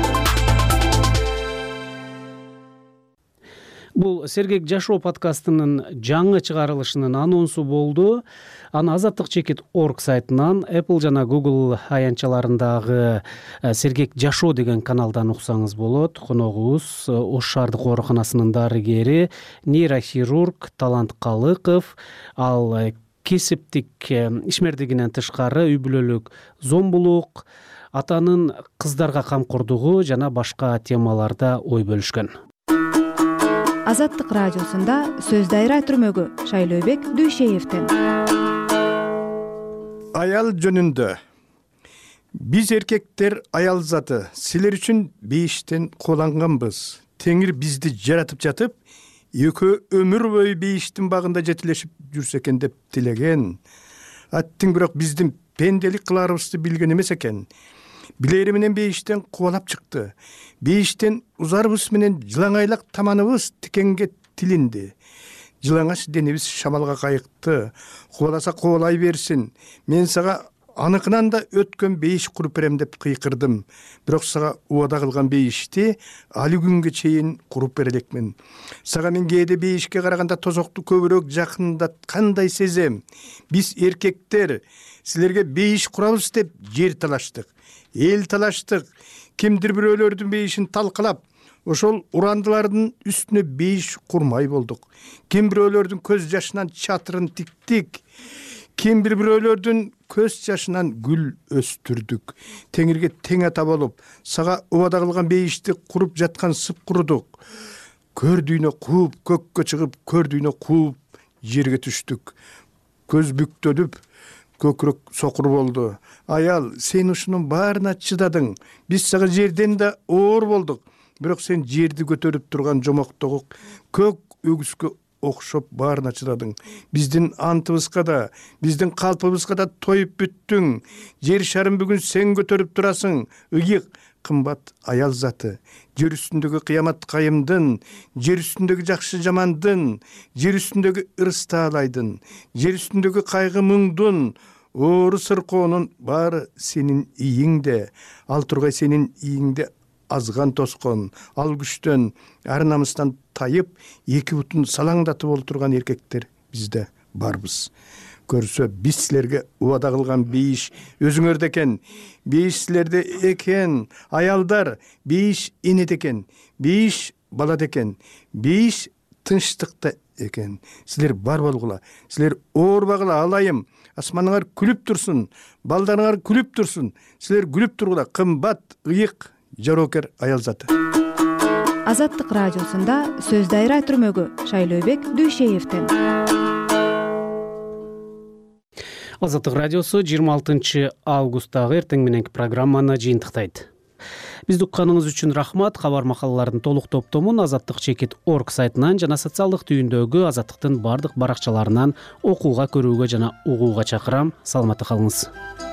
[SPEAKER 2] Бул Сергек жашоо подкастынын жаңы чыгарылышынын анонсу болду. Аны азаттык чекит точка орг сайтынан, Apple жана Google аянтчаларындагы Сергек жашоо деген каналдан уксаңыз болот. Коногубуз Ош шаардык ооруканасынын дарыгери, нейрохирург Талант Калыков. Ал кесиптик ишмердигинен тышкары үй бүлөлүк зомбулук, атанын кыздарга камкордугу жана башка темаларда ой бөлүшкөн.
[SPEAKER 12] Азаттык радиосунда сөз дайра түрмөгү Шайлообек Дүйшеевден.
[SPEAKER 7] Аял жөнүндө. Биз эркектер аял заты, силер үчүн бейиштен кууланганбыз. Теңир бизди жаратып жатып, экөө өмүр бою бейиштин багында жетилешип жүрсө экен деп тилеген. Аттың бирок биздин пенделик кыларыбызды билген эмес экен. Билери менен бейиштен кубалап чыкты. Бейиштен узарыбыз менен жылаңайлак таманыбыз тикенге тилинди. Жылаңач денебиз шамалга кайыкты. Кубаласа кубалай берсин. Мен сага аныкынан да өткөн бейиш куруп берем деп кыйкырдым. Бирок сага убада кылган бейишти али күнгө чейин куруп бере элекмин. Сага мен кээде бейишке караганда тозокту көбүрөөк жакындаткандай сезем. Биз эркектер силерге бейиш курабыз деп жер талаштык. Эл талаштык. Кимдир бирөөлөрдүн бейишин талкалап, ошол урандылардын үстүнө бейиш курмай болдук. Ким бирөөлөрдүн көз жашынан чатырын тиктик. Ким бир бирөөлөрдүн көз жашынан гүл өстүрдүк. Теңирге тең ата болуп, сага убада кылган бейишти куруп жаткан сып курудук. Көрдүйнө кууп, көккө чыгып, көрдүйнө кууп, жерге түштүк. Көз бүктөлүп, көкүрөк сокур болду. Аял, сен ушунун баарына чыдадың. Биз сага жерден да оор болдук. Бирок сен жерди көтөрүп турган жомоктогу көк өгүскө окшоп баарына чыдадың. Биздин антыбызга да, биздин калпыбызга да тоюп бүттүң. Жер шарын бүгүн сен көтөрүп турасың. Ыйык, кымбат аял заты. Жер үстүндөгү кыямат кайымдын, жер үстүндөгү жакшы жамандын, жер үстүндөгү ырыс таалайдын, жер үстүндөгү кайгы муңдун, оору сыркоонун баары сенин ийиңде. Ал тургай сенин ийиңде азган тоскон, ал күчтөн, ар намыстан тайып, эки бутун салаңдатып олтурган эркектер бизде барбыз. Көрсө биз силерге убада кылган бейиш өзүңөрдө экен. Бейиш силерде экен. Аялдар, бейиш энеде экен. Бейиш балада экен. Бейиш тынчтыкта экен. Силер бар болгула, силер оорбагыла, алайым, асманыңар күлүп турсун, балдарыңар күлүп турсун, силер күлүп тургула, кымбат, ыйык, жоокер аял заты.
[SPEAKER 12] Азаттык радиосунда сөз дайра түрмөгү Шайлообек Дүйшеевден.
[SPEAKER 2] Азаттык радиосу жыйырма алтынчы августтагы эртең мененки программаны жыйынтыктайт. Бизди укканыңыз үчүн рахмат. Кабар макалалардын толук топтомун азаттык чекит орг сайтынан жана социалдык түйүндөгү Азаттыктын бардык баракчаларынан окууга, көрүүгө жана угууга чакырам. Саламатта калыңыз.